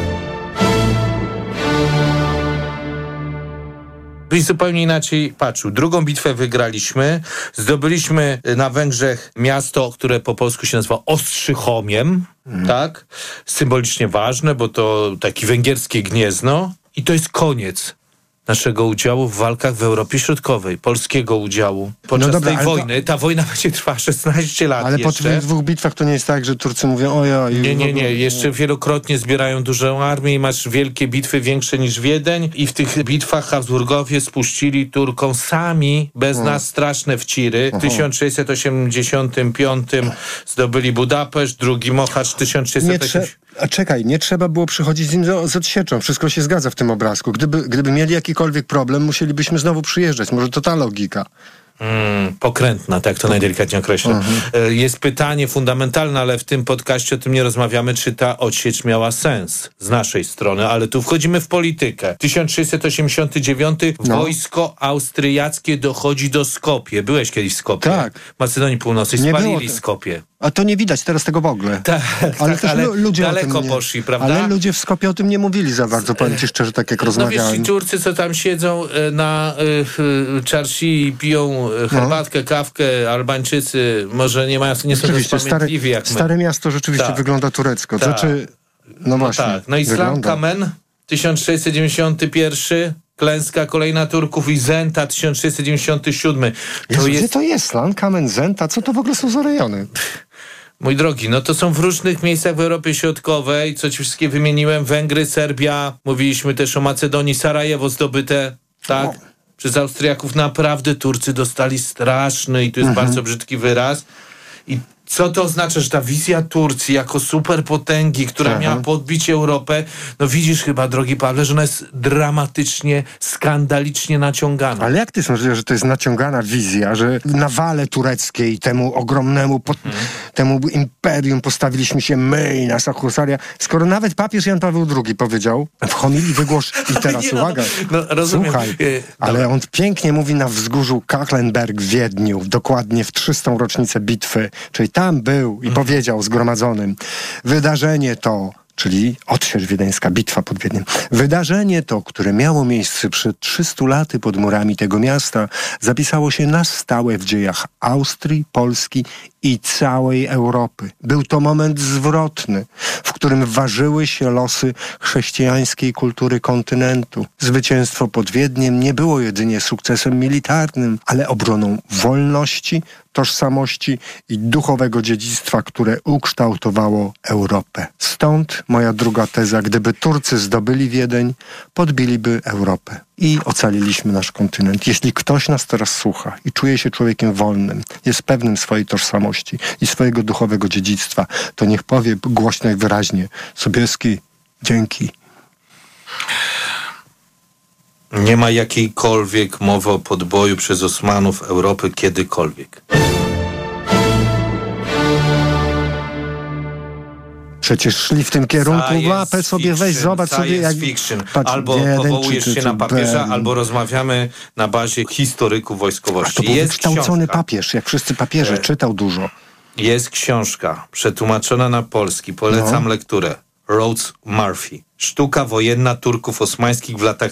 Byś zupełnie inaczej patrzył. Drugą bitwę wygraliśmy. Zdobyliśmy na Węgrzech miasto, które po polsku się nazywa Ostrzychomiem. Tak? Symbolicznie ważne, bo to takie węgierskie Gniezno. I to jest koniec naszego udziału w walkach w Europie Środkowej, polskiego udziału. Podczas tej wojny, ta wojna będzie trwała 16 lat ale jeszcze. po tych 2 bitwach to nie jest tak, że Turcy mówią ojoj. Nie. Jeszcze wielokrotnie zbierają dużą armię i masz wielkie bitwy, większe niż Wiedeń i w tych bitwach Habsburgowie spuścili Turkom sami, bez nas, straszne wciry. W 1685 zdobyli Budapeszt, drugi Mochacz 1680. Czekaj, nie trzeba było przychodzić z nim z odsieczą. Wszystko się zgadza w tym obrazku. Gdyby mieli jakikolwiek problem, musielibyśmy znowu przyjeżdżać. Może to ta logika. Pokrętna, tak to najdelikatniej określę. Jest pytanie fundamentalne, ale w tym podcaście o tym nie rozmawiamy, czy ta odsiecz miała sens z naszej strony, ale tu wchodzimy w politykę. 1689 wojsko austriackie dochodzi do Skopie. Byłeś kiedyś w Skopie? Tak. W Macedonii Północnej spalili Skopie. A to nie widać teraz tego w ogóle. Ale ludzie ludzie poszli, prawda? Ale ludzie w Skopie o tym nie mówili za bardzo, powiem ci szczerze, tak jak rozmawiałem. Wiesz, ci Turcy, co tam siedzą na czarsi i piją herbatkę, kawkę, Albańczycy, może nie są też pamiętliwi jak my. Stare miasto rzeczywiście wygląda turecko. Tak. Właśnie. Islam Kamen 1691, klęska kolejna Turków i Zenta 1697. Gdzie to jest? Kamen, Zenta? Co to w ogóle są za rejony? Mój drogi, to są w różnych miejscach w Europie Środkowej, co ci wszystkie wymieniłem, Węgry, Serbia, mówiliśmy też o Macedonii, Sarajewo zdobyte, tak? Przez Austriaków. Naprawdę Turcy dostali straszny, i to jest bardzo brzydki wyraz. I co to oznacza, że ta wizja Turcji jako superpotęgi, która miała podbić Europę, widzisz chyba, drogi Pawle, że ona jest dramatycznie, skandalicznie naciągana. Ale jak ty sądzisz, że to jest naciągana wizja, że na wale tureckiej, temu ogromnemu, temu imperium postawiliśmy się my i nasza husaria, skoro nawet papież Jan Paweł II powiedział, w homilii wygłosz i teraz uwaga, rozumiem. Słuchaj, ale on pięknie mówi na wzgórzu Kahlenberg w Wiedniu, dokładnie w 300. rocznicę bitwy, czyli tam był i powiedział zgromadzonym, wydarzenie to, czyli odsiecz wiedeńska, bitwa pod Wiedniem. Wydarzenie to, które miało miejsce przed 300 laty pod murami tego miasta, zapisało się na stałe w dziejach Austrii, Polski i całej Europy. Był to moment zwrotny, w którym ważyły się losy chrześcijańskiej kultury kontynentu. Zwycięstwo pod Wiedniem nie było jedynie sukcesem militarnym, ale obroną wolności, tożsamości i duchowego dziedzictwa, które ukształtowało Europę. Stąd moja druga teza, gdyby Turcy zdobyli Wiedeń, podbiliby Europę i ocaliliśmy nasz kontynent. Jeśli ktoś nas teraz słucha i czuje się człowiekiem wolnym, jest pewnym swojej tożsamości i swojego duchowego dziedzictwa, to niech powie głośno i wyraźnie: Sobieski, dzięki. Nie ma jakiejkolwiek mowy o podboju przez Osmanów Europy kiedykolwiek. Przecież szli w tym kierunku, Science łapę sobie, weź, zobacz sobie jak... fiction. Patrz, Albo powołujesz się na papieża, albo rozmawiamy na bazie historyków wojskowości. To był Jest wykształcony książka. papież, jak wszyscy papieże, czytał dużo. Jest książka przetłumaczona na polski, polecam lekturę. Rhodes Murphy. Sztuka wojenna Turków osmańskich w latach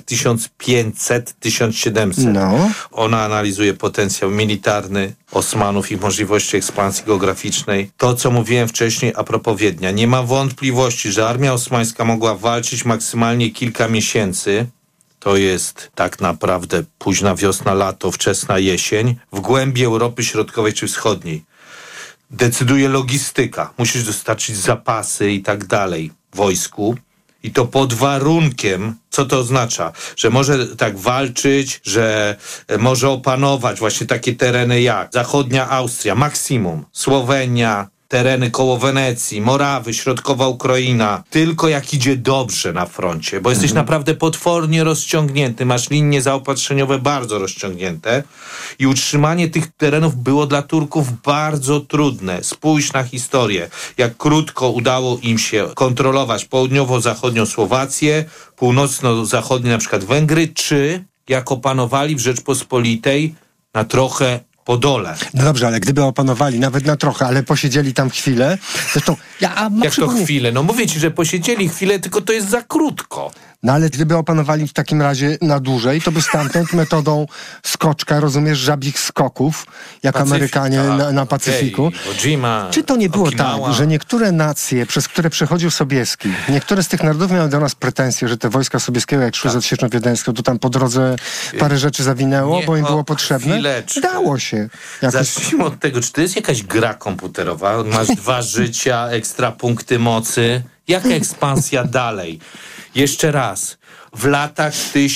1500-1700. No. Ona analizuje potencjał militarny Osmanów i możliwości ekspansji geograficznej. To, co mówiłem wcześniej a propos Wiednia. Nie ma wątpliwości, że armia osmańska mogła walczyć maksymalnie kilka miesięcy. To jest tak naprawdę późna wiosna, lato, wczesna jesień. W głębi Europy Środkowej czy Wschodniej. Decyduje logistyka. Musisz dostarczyć zapasy i tak dalej wojsku. I to pod warunkiem, co to oznacza? Że może tak walczyć, że może opanować właśnie takie tereny jak zachodnia Austria, maksimum, Słowenia, tereny koło Wenecji, Morawy, środkowa Ukraina. Tylko jak idzie dobrze na froncie, bo jesteś naprawdę potwornie rozciągnięty, masz linie zaopatrzeniowe bardzo rozciągnięte i utrzymanie tych terenów było dla Turków bardzo trudne. Spójrz na historię, jak krótko udało im się kontrolować południowo-zachodnią Słowację, północno-zachodnie na przykład Węgry, czy jak opanowali w Rzeczpospolitej na trochę Podole. No dobrze, ale gdyby opanowali nawet na trochę, ale posiedzieli tam chwilę, zresztą... Jak to chwilę? No mówię ci, że posiedzieli chwilę, tylko to jest za krótko. No ale gdyby opanowali w takim razie na dłużej, to by stamtąd metodą skoczka, rozumiesz, żabich skoków, jak Pacyfik, Amerykanie na Pacyfiku. Ojima, Czy to nie było Okinawa. tak, że niektóre nacje, przez które przechodził Sobieski, niektóre z tych narodów miały do nas pretensje, że te wojska Sobieskiego, jak szły z odsieczą wiedeńską, to tam po drodze parę rzeczy zawinęło, bo im było potrzebne? Chwileczkę. Dało się. Jakoś... Zacznijmy od tego, czy to jest jakaś gra komputerowa? Masz 2 życia, ekstra punkty mocy. Jaka ekspansja dalej? Jeszcze raz. W latach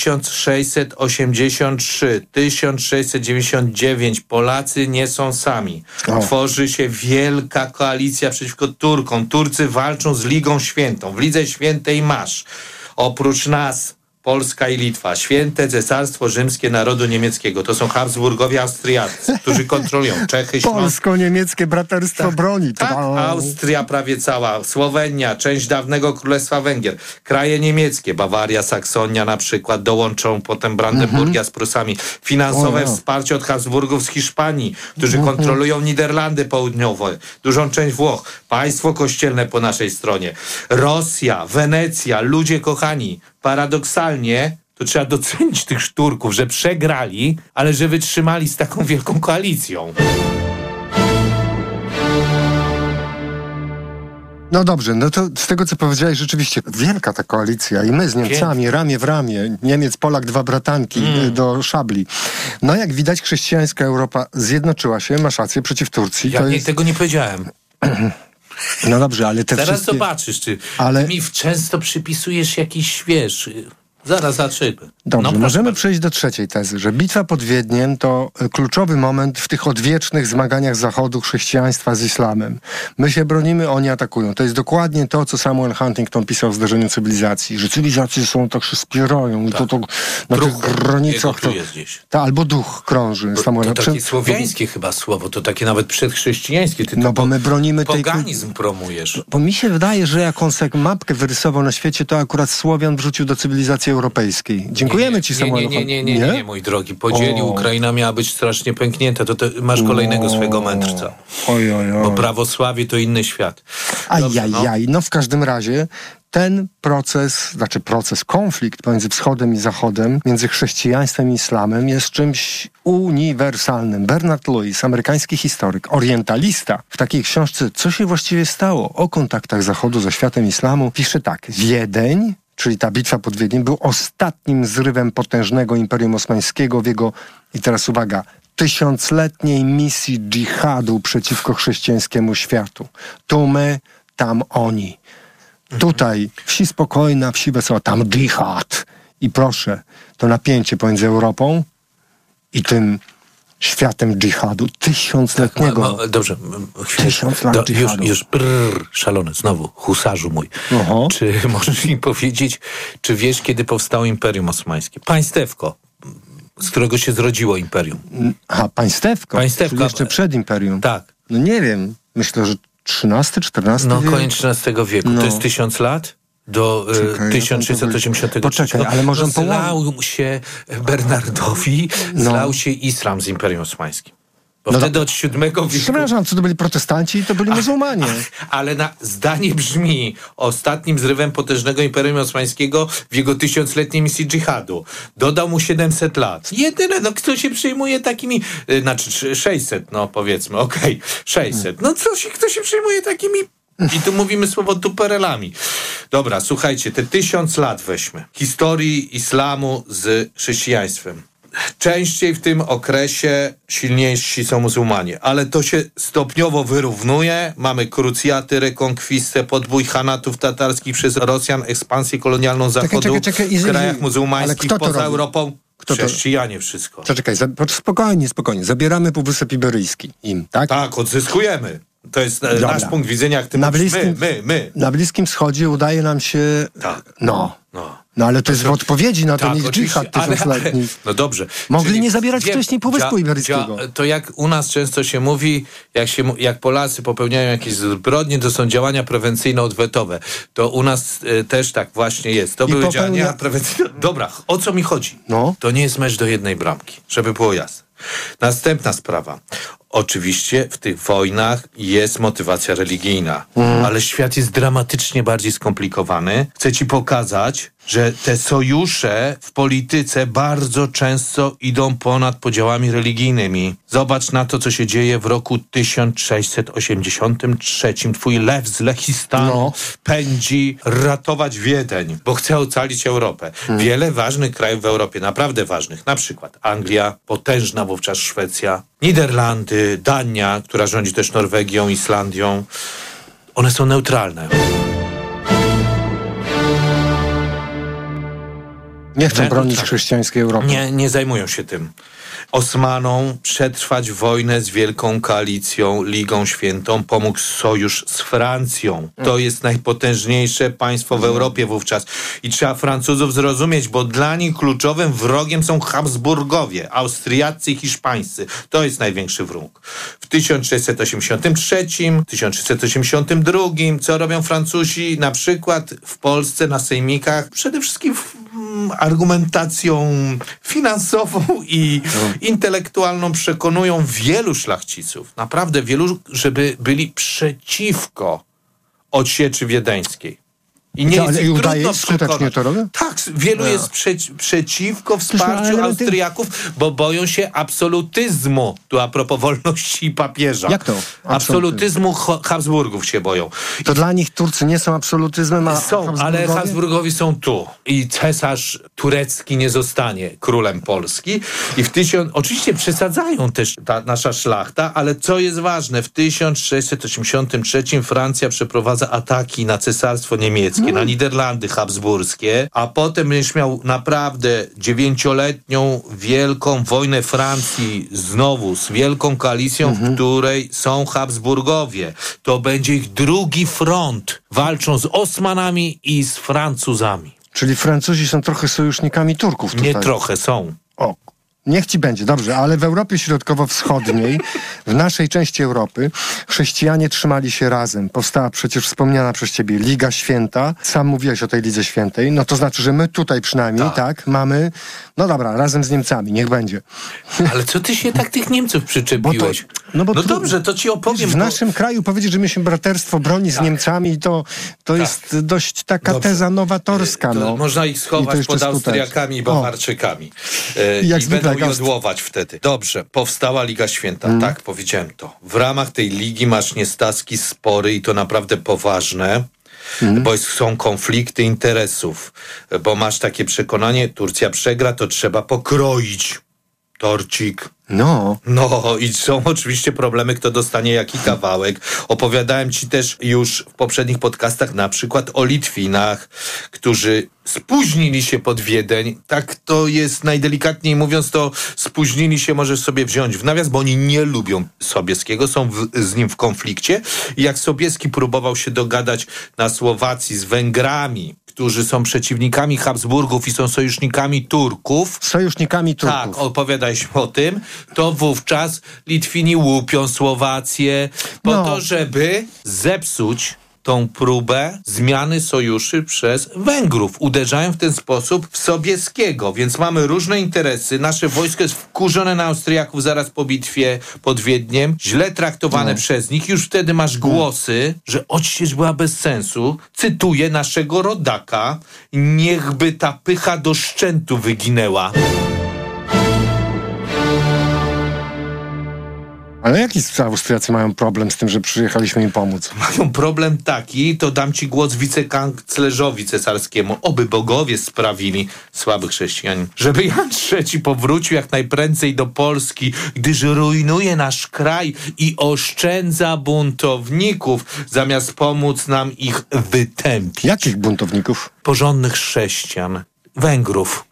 1683-1699 Polacy nie są sami. Tworzy się wielka koalicja przeciwko Turkom. Turcy walczą z Ligą Świętą. W Lidze Świętej masz oprócz nas Polska i Litwa, święte Cesarstwo Rzymskie Narodu Niemieckiego. To są Habsburgowie Austriacy, którzy kontrolują Czechy, Śląsk. Polsko-niemieckie braterstwo broni. Tak, Austria prawie cała, Słowenia, część dawnego Królestwa Węgier, kraje niemieckie, Bawaria, Saksonia na przykład, dołączą potem Brandenburgia z Prusami. Finansowe wsparcie od Habsburgów z Hiszpanii, którzy kontrolują Niderlandy Południowe, dużą część Włoch, państwo kościelne po naszej stronie, Rosja, Wenecja, ludzie kochani. Paradoksalnie to trzeba docenić tych Turków, że przegrali, ale że wytrzymali z taką wielką koalicją. No dobrze, no to z tego, co powiedziałeś, rzeczywiście wielka ta koalicja i my z Niemcami, ramię w ramię, Niemiec, Polak, 2 bratanki do szabli. No jak widać, chrześcijańska Europa zjednoczyła się, masz rację, przeciw Turcji. Ja to jest... tego nie powiedziałem. No dobrze, ale te Teraz wszystkie... zobaczysz, czy mi często przypisujesz jakiś, wiesz... Zaraz zaczynamy. Dobrze, możemy przejść do trzeciej tezy, że bitwa pod Wiedniem to kluczowy moment w tych odwiecznych zmaganiach Zachodu chrześcijaństwa z islamem. My się bronimy, oni atakują. To jest dokładnie to, co Samuel Huntington pisał w Zdarzeniu cywilizacji, że cywilizacje są tak się spierają i to na tych granicach to albo duch krąży. To takie słowiańskie chyba słowo, to takie nawet przedchrześcijańskie. Ty no bo my bronimy poganizm promujesz. Bo mi się wydaje, że jak on mapkę wyrysował na świecie, to akurat Słowian wrzucił do cywilizacji europejskiej. Dziękujemy ci, Samuel. Nie, mój drogi. Podzielił. Ukraina miała być strasznie pęknięta. To masz kolejnego swojego mędrca. Bo prawosławie to inny świat. No w każdym razie ten konflikt pomiędzy Wschodem i Zachodem, między chrześcijaństwem i islamem jest czymś uniwersalnym. Bernard Lewis, amerykański historyk, orientalista, w takiej książce Co się właściwie stało? O kontaktach Zachodu ze światem islamu, pisze tak. Wiedeń, czyli ta bitwa pod Wiedniem, był ostatnim zrywem potężnego Imperium Osmańskiego w jego, i teraz uwaga, 1000-letniej misji dżihadu przeciwko chrześcijańskiemu światu. Tu my, tam oni. Tutaj wsi spokojna, wsi wesoła, tam dżihad. I proszę, to napięcie pomiędzy Europą i tym światem dżihadu. 1000-letniego. Dobrze, 1000 lat dżihadu. Już szalony, znowu, husarzu mój. Czy możesz mi powiedzieć, czy wiesz, kiedy powstało Imperium Osmańskie? Państewko, z którego się zrodziło Imperium. Państewko? Czyli jeszcze przed Imperium? Tak. No nie wiem. Myślę, że XIII, XIV No, wiek? koniec XIII wieku. No. To jest 1000 lat? Do 1683. Poczekaj, ale może zlał się Bernardowi, zlał się islam z Imperium Osmańskim. Bo wtedy od VII wieku... Przepraszam, co to byli protestanci i to byli muzułmanie. Ale zdanie brzmi ostatnim zrywem potężnego Imperium Osmańskiego w jego 1000-letniej misji dżihadu. Dodał mu 700 lat. Jedyne, kto się przejmuje takimi... Znaczy 600, powiedzmy, okej, 600. Kto się przejmuje takimi... I tu mówimy słowo duperelami. Dobra, słuchajcie, te 1000 lat weźmy. Historii islamu z chrześcijaństwem. Częściej w tym okresie silniejsi są muzułmanie, ale to się stopniowo wyrównuje. Mamy krucjaty, rekonkwistę, podbój chanatów tatarskich przez Rosjan, ekspansję kolonialną Zachodu w krajach muzułmańskich poza Europą. Chrześcijanie wszystko. Spokojnie. Zabieramy Półwysep Iberyjski im, tak? Tak, odzyskujemy. To jest nasz punkt widzenia, jak ty my. Na Bliskim Wschodzie udaje nam się... Tak. No ale to jest w odpowiedzi na ten ich dżihad tysiącletni. No dobrze. Mogli nie zabierać wcześniej Półwyspu Iberyjskiego. To jak u nas często się mówi, jak Polacy popełniają jakieś zbrodnie, to są działania prewencyjno-odwetowe. To u nas też tak właśnie jest. To były działania prewencyjne. Dobra, o co mi chodzi? To nie jest mecz do jednej bramki, żeby było jasne. Następna sprawa. Oczywiście w tych wojnach jest motywacja religijna, ale świat jest dramatycznie bardziej skomplikowany. Chcę ci pokazać, że te sojusze w polityce bardzo często idą ponad podziałami religijnymi. Zobacz na to, co się dzieje w roku 1683. Twój lew z Lechistanu pędzi ratować Wiedeń, bo chce ocalić Europę. Wiele ważnych krajów w Europie, naprawdę ważnych, na przykład Anglia, potężna wówczas Szwecja, Niderlandy, Dania, która rządzi też Norwegią, Islandią. One są neutralne. Nie chcą bronić chrześcijańskiej Europy. Nie zajmują się tym. Osmanom przetrwać wojnę z Wielką Koalicją, Ligą Świętą pomógł sojusz z Francją. To jest najpotężniejsze państwo w Europie wówczas. I trzeba Francuzów zrozumieć, bo dla nich kluczowym wrogiem są Habsburgowie, Austriacy i Hiszpańscy. To jest największy wróg. W 1683, 1682, co robią Francuzi? Na przykład w Polsce na sejmikach, przede wszystkim argumentacją finansową i intelektualną przekonują wielu szlachciców, naprawdę wielu, żeby byli przeciwko odsieczy wiedeńskiej. I nie jest ich trudno skutecznie to robią? Tak, wielu jest przeciwko wsparciu Austriaków, bo boją się absolutyzmu. Tu a propos wolności papieża. Jak to? Absolutyzmu Habsburgów się boją. To dla nich Turcy nie są absolutyzmem, a są, ale Habsburgowie są tu. I cesarz turecki nie zostanie królem Polski. I oczywiście przesadzają też ta nasza szlachta, ale co jest ważne, w 1683 Francja przeprowadza ataki na cesarstwo niemieckie, na Niderlandy habsburskie, a potem będziesz miał naprawdę 9-letnią wielką wojnę Francji znowu z Wielką Koalicją, w której są Habsburgowie. To będzie ich drugi front. Walczą z Osmanami i z Francuzami. Czyli Francuzi są trochę sojusznikami Turków tutaj. Nie trochę, są. Niech ci będzie, dobrze, ale w Europie Środkowo-Wschodniej, w naszej części Europy, chrześcijanie trzymali się razem. Powstała przecież wspomniana przez ciebie Liga Święta. Sam mówiłeś o tej Lidze Świętej. No to znaczy, że my tutaj przynajmniej, tak mamy, no dobra, razem z Niemcami, niech będzie. Ale co ty się tak tych Niemców przyczepiłeś? No dobrze, to ci opowiem. W naszym kraju powiedzieć, że my się braterstwo broni z Niemcami, to jest dość taka teza nowatorska. Można ich schować pod Austriakami i Bawarczykami. I będą jodłować wtedy. Dobrze, powstała Liga Święta. Tak, powiedziałem to. W ramach tej ligi masz niestacki spory i to naprawdę poważne. Bo są konflikty interesów. Bo masz takie przekonanie, Turcja przegra, to trzeba pokroić torcik. No i są oczywiście problemy, kto dostanie jaki kawałek. Opowiadałem ci też już w poprzednich podcastach na przykład o Litwinach, którzy spóźnili się pod Wiedeń. Tak to jest najdelikatniej mówiąc, to spóźnili się, możesz sobie wziąć w nawias, bo oni nie lubią Sobieskiego, są z nim w konflikcie. I jak Sobieski próbował się dogadać na Słowacji z Węgrami, którzy są przeciwnikami Habsburgów i są sojusznikami Turków. Tak, opowiadaliśmy o tym. To wówczas Litwini łupią Słowację po to, żeby zepsuć tą próbę zmiany sojuszy przez Węgrów. Uderzają w ten sposób w Sobieskiego, więc mamy różne interesy. Nasze wojsko jest wkurzone na Austriaków zaraz po bitwie pod Wiedniem, źle traktowane przez nich. Już wtedy masz głosy, że odsiecz była bez sensu. Cytuję naszego rodaka: niechby ta pycha do szczętu wyginęła. Ale jaki Austriacy mają problem z tym, że przyjechaliśmy im pomóc? Mają problem taki, to dam ci głos wicekanclerzowi cesarskiemu. Oby bogowie sprawili, słaby chrześcijanin, żeby Jan III powrócił jak najprędzej do Polski, gdyż rujnuje nasz kraj i oszczędza buntowników, zamiast pomóc nam ich wytępić. Jakich buntowników? Porządnych chrześcijan. Węgrów.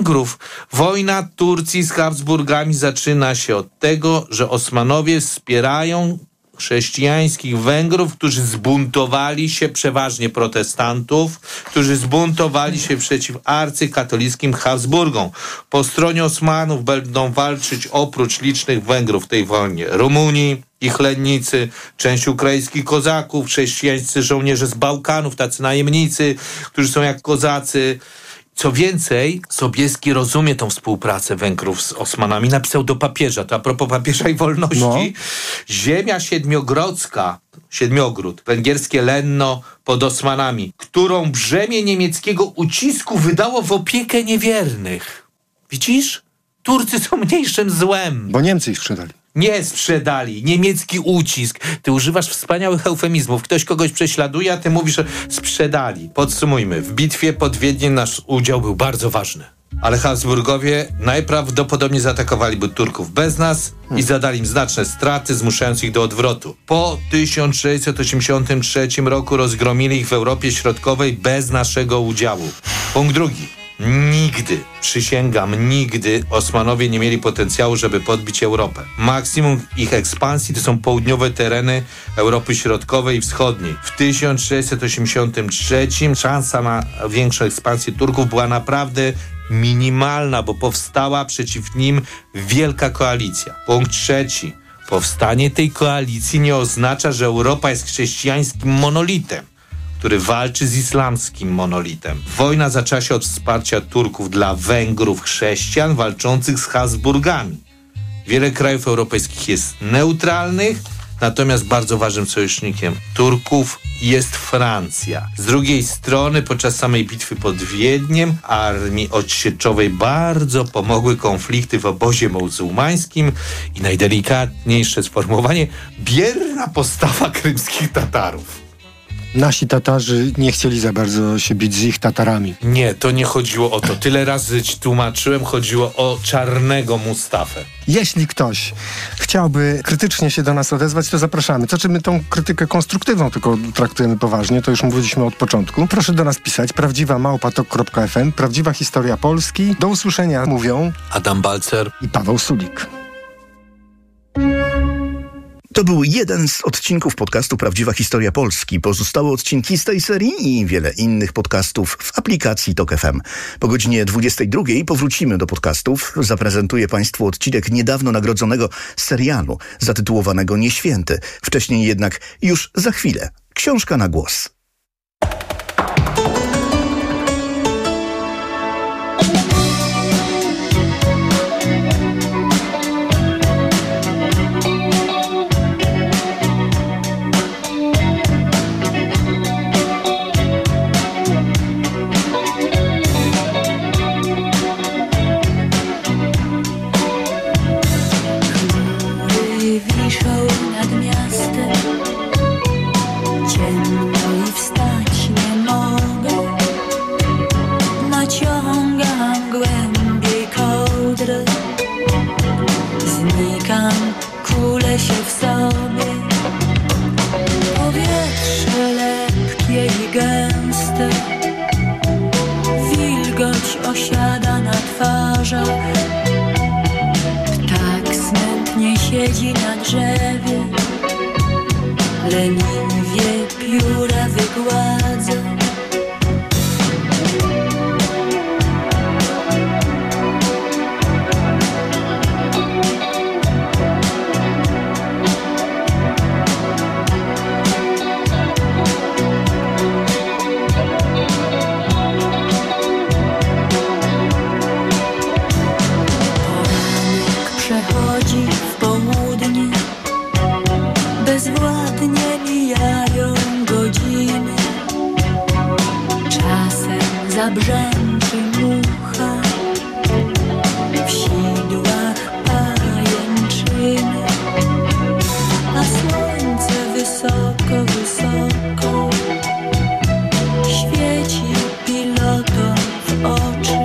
Wojna Turcji z Habsburgami zaczyna się od tego, że Osmanowie wspierają chrześcijańskich Węgrów, którzy zbuntowali się, przeważnie protestantów, którzy zbuntowali się przeciw arcykatolickim Habsburgom. Po stronie Osmanów będą walczyć oprócz licznych Węgrów w tej wojnie Rumuni, ich lennicy, część ukraińskich kozaków, chrześcijańscy żołnierze z Bałkanów, tacy najemnicy, którzy są jak kozacy. Co więcej, Sobieski rozumie tą współpracę Węgrów z Osmanami. Napisał do papieża, to a propos papieża i wolności. Ziemia Siedmiogród, węgierskie Lenno pod Osmanami, którą brzemię niemieckiego ucisku wydało w opiekę niewiernych. Widzisz? Turcy są mniejszym złem. Bo Niemcy ich sprzedali. Nie sprzedali. Niemiecki ucisk. Ty używasz wspaniałych eufemizmów. Ktoś kogoś prześladuje, a ty mówisz, że sprzedali. Podsumujmy. W bitwie pod Wiedniem nasz udział był bardzo ważny. Ale Habsburgowie najprawdopodobniej zaatakowaliby Turków bez nas i zadali im znaczne straty, zmuszając ich do odwrotu. Po 1683 roku rozgromili ich w Europie Środkowej bez naszego udziału. Punkt drugi. Nigdy, przysięgam, nigdy Osmanowie nie mieli potencjału, żeby podbić Europę. Maksimum ich ekspansji to są południowe tereny Europy Środkowej i Wschodniej. W 1683 szansa na większą ekspansję Turków była naprawdę minimalna, bo powstała przeciw nim wielka koalicja. Punkt trzeci. Powstanie tej koalicji nie oznacza, że Europa jest chrześcijańskim monolitem, który walczy z islamskim monolitem. Wojna zaczęła się od wsparcia Turków dla Węgrów chrześcijan walczących z Habsburgami. Wiele krajów europejskich jest neutralnych, natomiast bardzo ważnym sojusznikiem Turków jest Francja. Z drugiej strony podczas samej bitwy pod Wiedniem armii odsieczowej bardzo pomogły konflikty w obozie muzułmańskim i najdelikatniejsze sformułowanie bierna postawa krymskich Tatarów. Nasi Tatarzy nie chcieli za bardzo się bić z ich Tatarami. Nie, to nie chodziło o to. Tyle razy ci tłumaczyłem, chodziło o czarnego Mustafę. Jeśli ktoś chciałby krytycznie się do nas odezwać, to zapraszamy. To czy my tą krytykę konstruktywną tylko traktujemy poważnie, to już mówiliśmy od początku. Proszę do nas pisać. prawdziwa@tok.fm, prawdziwa historia Polski. Do usłyszenia mówią Adam Balcer i Paweł Sulik. To był jeden z odcinków podcastu Prawdziwa Historia Polski. Pozostałe odcinki z tej serii i wiele innych podcastów w aplikacji TOK FM. Po godzinie 22:00 powrócimy do podcastów. Zaprezentuję Państwu odcinek niedawno nagrodzonego serialu zatytułowanego Nieświęty. Wcześniej jednak już za chwilę. Książka na głos. Osiada na twarzach, ptak smętnie siedzi na drzewie, leniwie pióra wygładza. Nie mijają godziny, czasem zabrzęczy mucha, w sidłach pajęczyny, a słońce wysoko, wysoko świeci pilotom w oczy,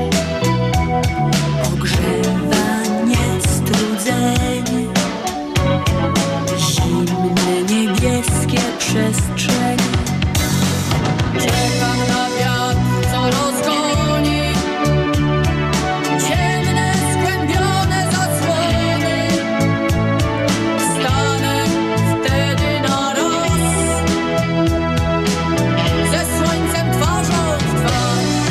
ogrzewa niestrudzenie, zimne niebieskie przestrzenie. Czekam na wiatr, co rozgoni ciemne, skłębione zasłony. Stanę wtedy na raz ze słońcem twarzą w twarz.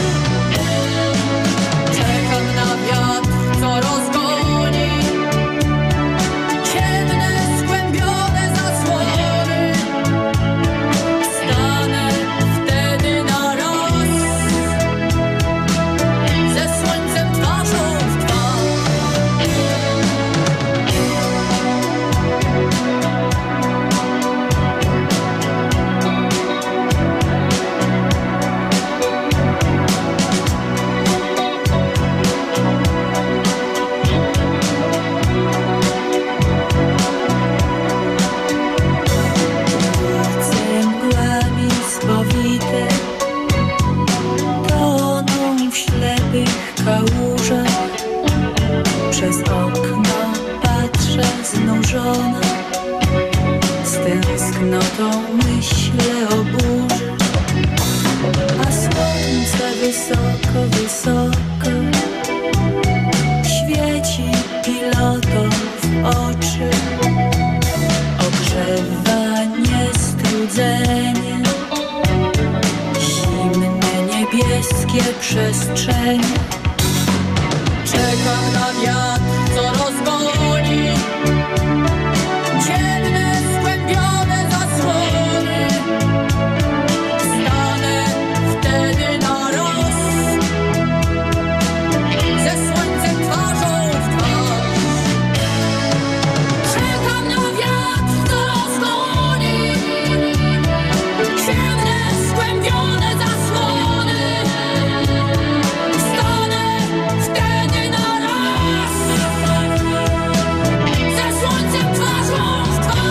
Czekam na wiatr, co rozgoni ciemne, skłębione zasłony. Stanę wtedy na raz ze słońcem twarzą w twarz. Ulice mgłami spowite toną w ślepych kałużach. Przez okno patrzę znużona, z tęsknotą myślę o burzy, a słońce wysoko, wysoko świeci pilotom w oczy, ogrzewa niestrudzenie, zimne niebieskie przestrzenie. Czekam na wiatr, co rozgoni ciemne, skłębione zasłony. Stanę wtedy na raz ze słońcem twarzą w twarz. Czekam na wiatr, co rozgoni ciemne, skłębione zasłony. Stanę wtedy na raz ze słońcem twarzą w twarz.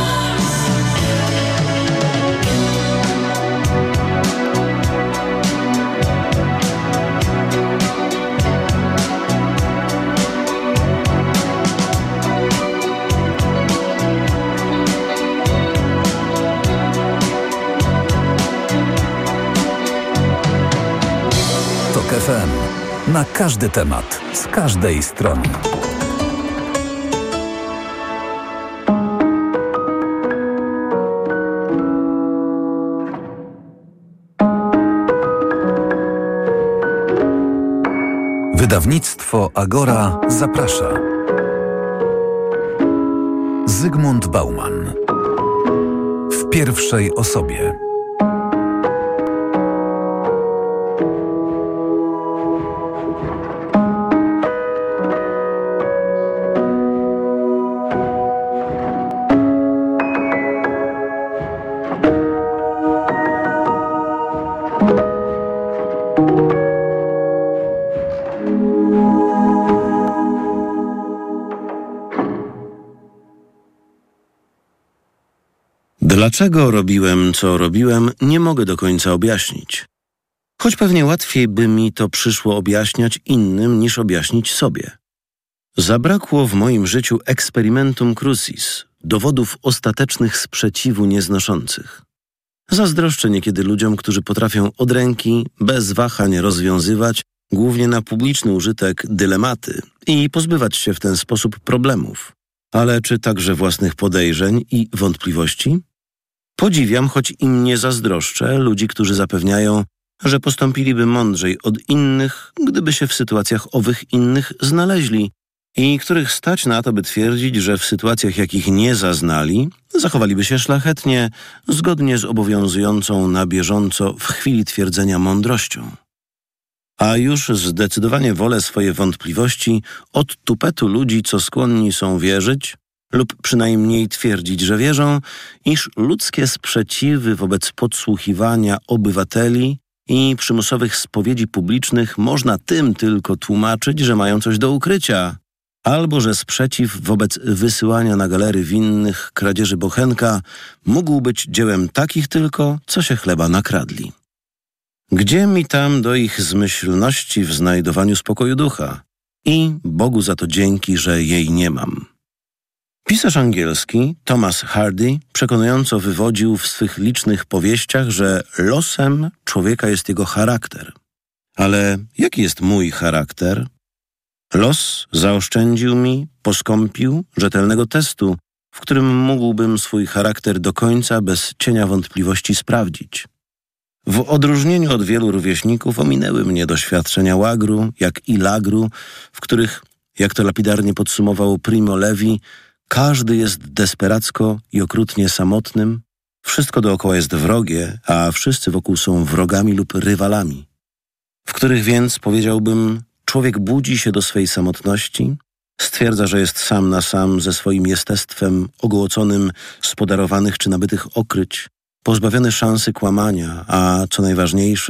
TOK FM. Na każdy temat, z każdej strony. Wydawnictwo Agora zaprasza. Zygmunt Bauman. W pierwszej osobie. Dlaczego robiłem, co robiłem, nie mogę do końca objaśnić. Choć pewnie łatwiej by mi to przyszło objaśniać innym, niż objaśnić sobie. Zabrakło w moim życiu experimentum crucis, dowodów ostatecznych sprzeciwu nieznoszących. Zazdroszczę niekiedy ludziom, którzy potrafią od ręki, bez wahań rozwiązywać, głównie na publiczny użytek, dylematy i pozbywać się w ten sposób problemów. Ale czy także własnych podejrzeń i wątpliwości? Podziwiam, choć im nie zazdroszczę, ludzi, którzy zapewniają, że postąpiliby mądrzej od innych, gdyby się w sytuacjach owych innych znaleźli i których stać na to, by twierdzić, że w sytuacjach, jakich nie zaznali, zachowaliby się szlachetnie, zgodnie z obowiązującą na bieżąco w chwili twierdzenia mądrością. A już zdecydowanie wolę swoje wątpliwości od tupetu ludzi, co skłonni są wierzyć, lub przynajmniej twierdzić, że wierzą, iż ludzkie sprzeciwy wobec podsłuchiwania obywateli i przymusowych spowiedzi publicznych można tym tylko tłumaczyć, że mają coś do ukrycia, albo że sprzeciw wobec wysyłania na galery winnych kradzieży Bochenka mógł być dziełem takich tylko, co się chleba nakradli. Gdzie mi tam do ich zmyślności w znajdowaniu spokoju ducha? I Bogu za to dzięki, że jej nie mam. Pisarz angielski Thomas Hardy przekonująco wywodził w swych licznych powieściach, że losem człowieka jest jego charakter. Ale jaki jest mój charakter? Los zaoszczędził mi, poskąpił rzetelnego testu, w którym mógłbym swój charakter do końca bez cienia wątpliwości sprawdzić. W odróżnieniu od wielu rówieśników ominęły mnie doświadczenia łagru, jak i lagru, w których, jak to lapidarnie podsumował Primo Levi, każdy jest desperacko i okrutnie samotnym, wszystko dookoła jest wrogie, a wszyscy wokół są wrogami lub rywalami. W których więc, powiedziałbym, człowiek budzi się do swej samotności, stwierdza, że jest sam na sam ze swoim jestestwem ogołoconym z podarowanych czy nabytych okryć, pozbawiony szansy kłamania, a co najważniejsze,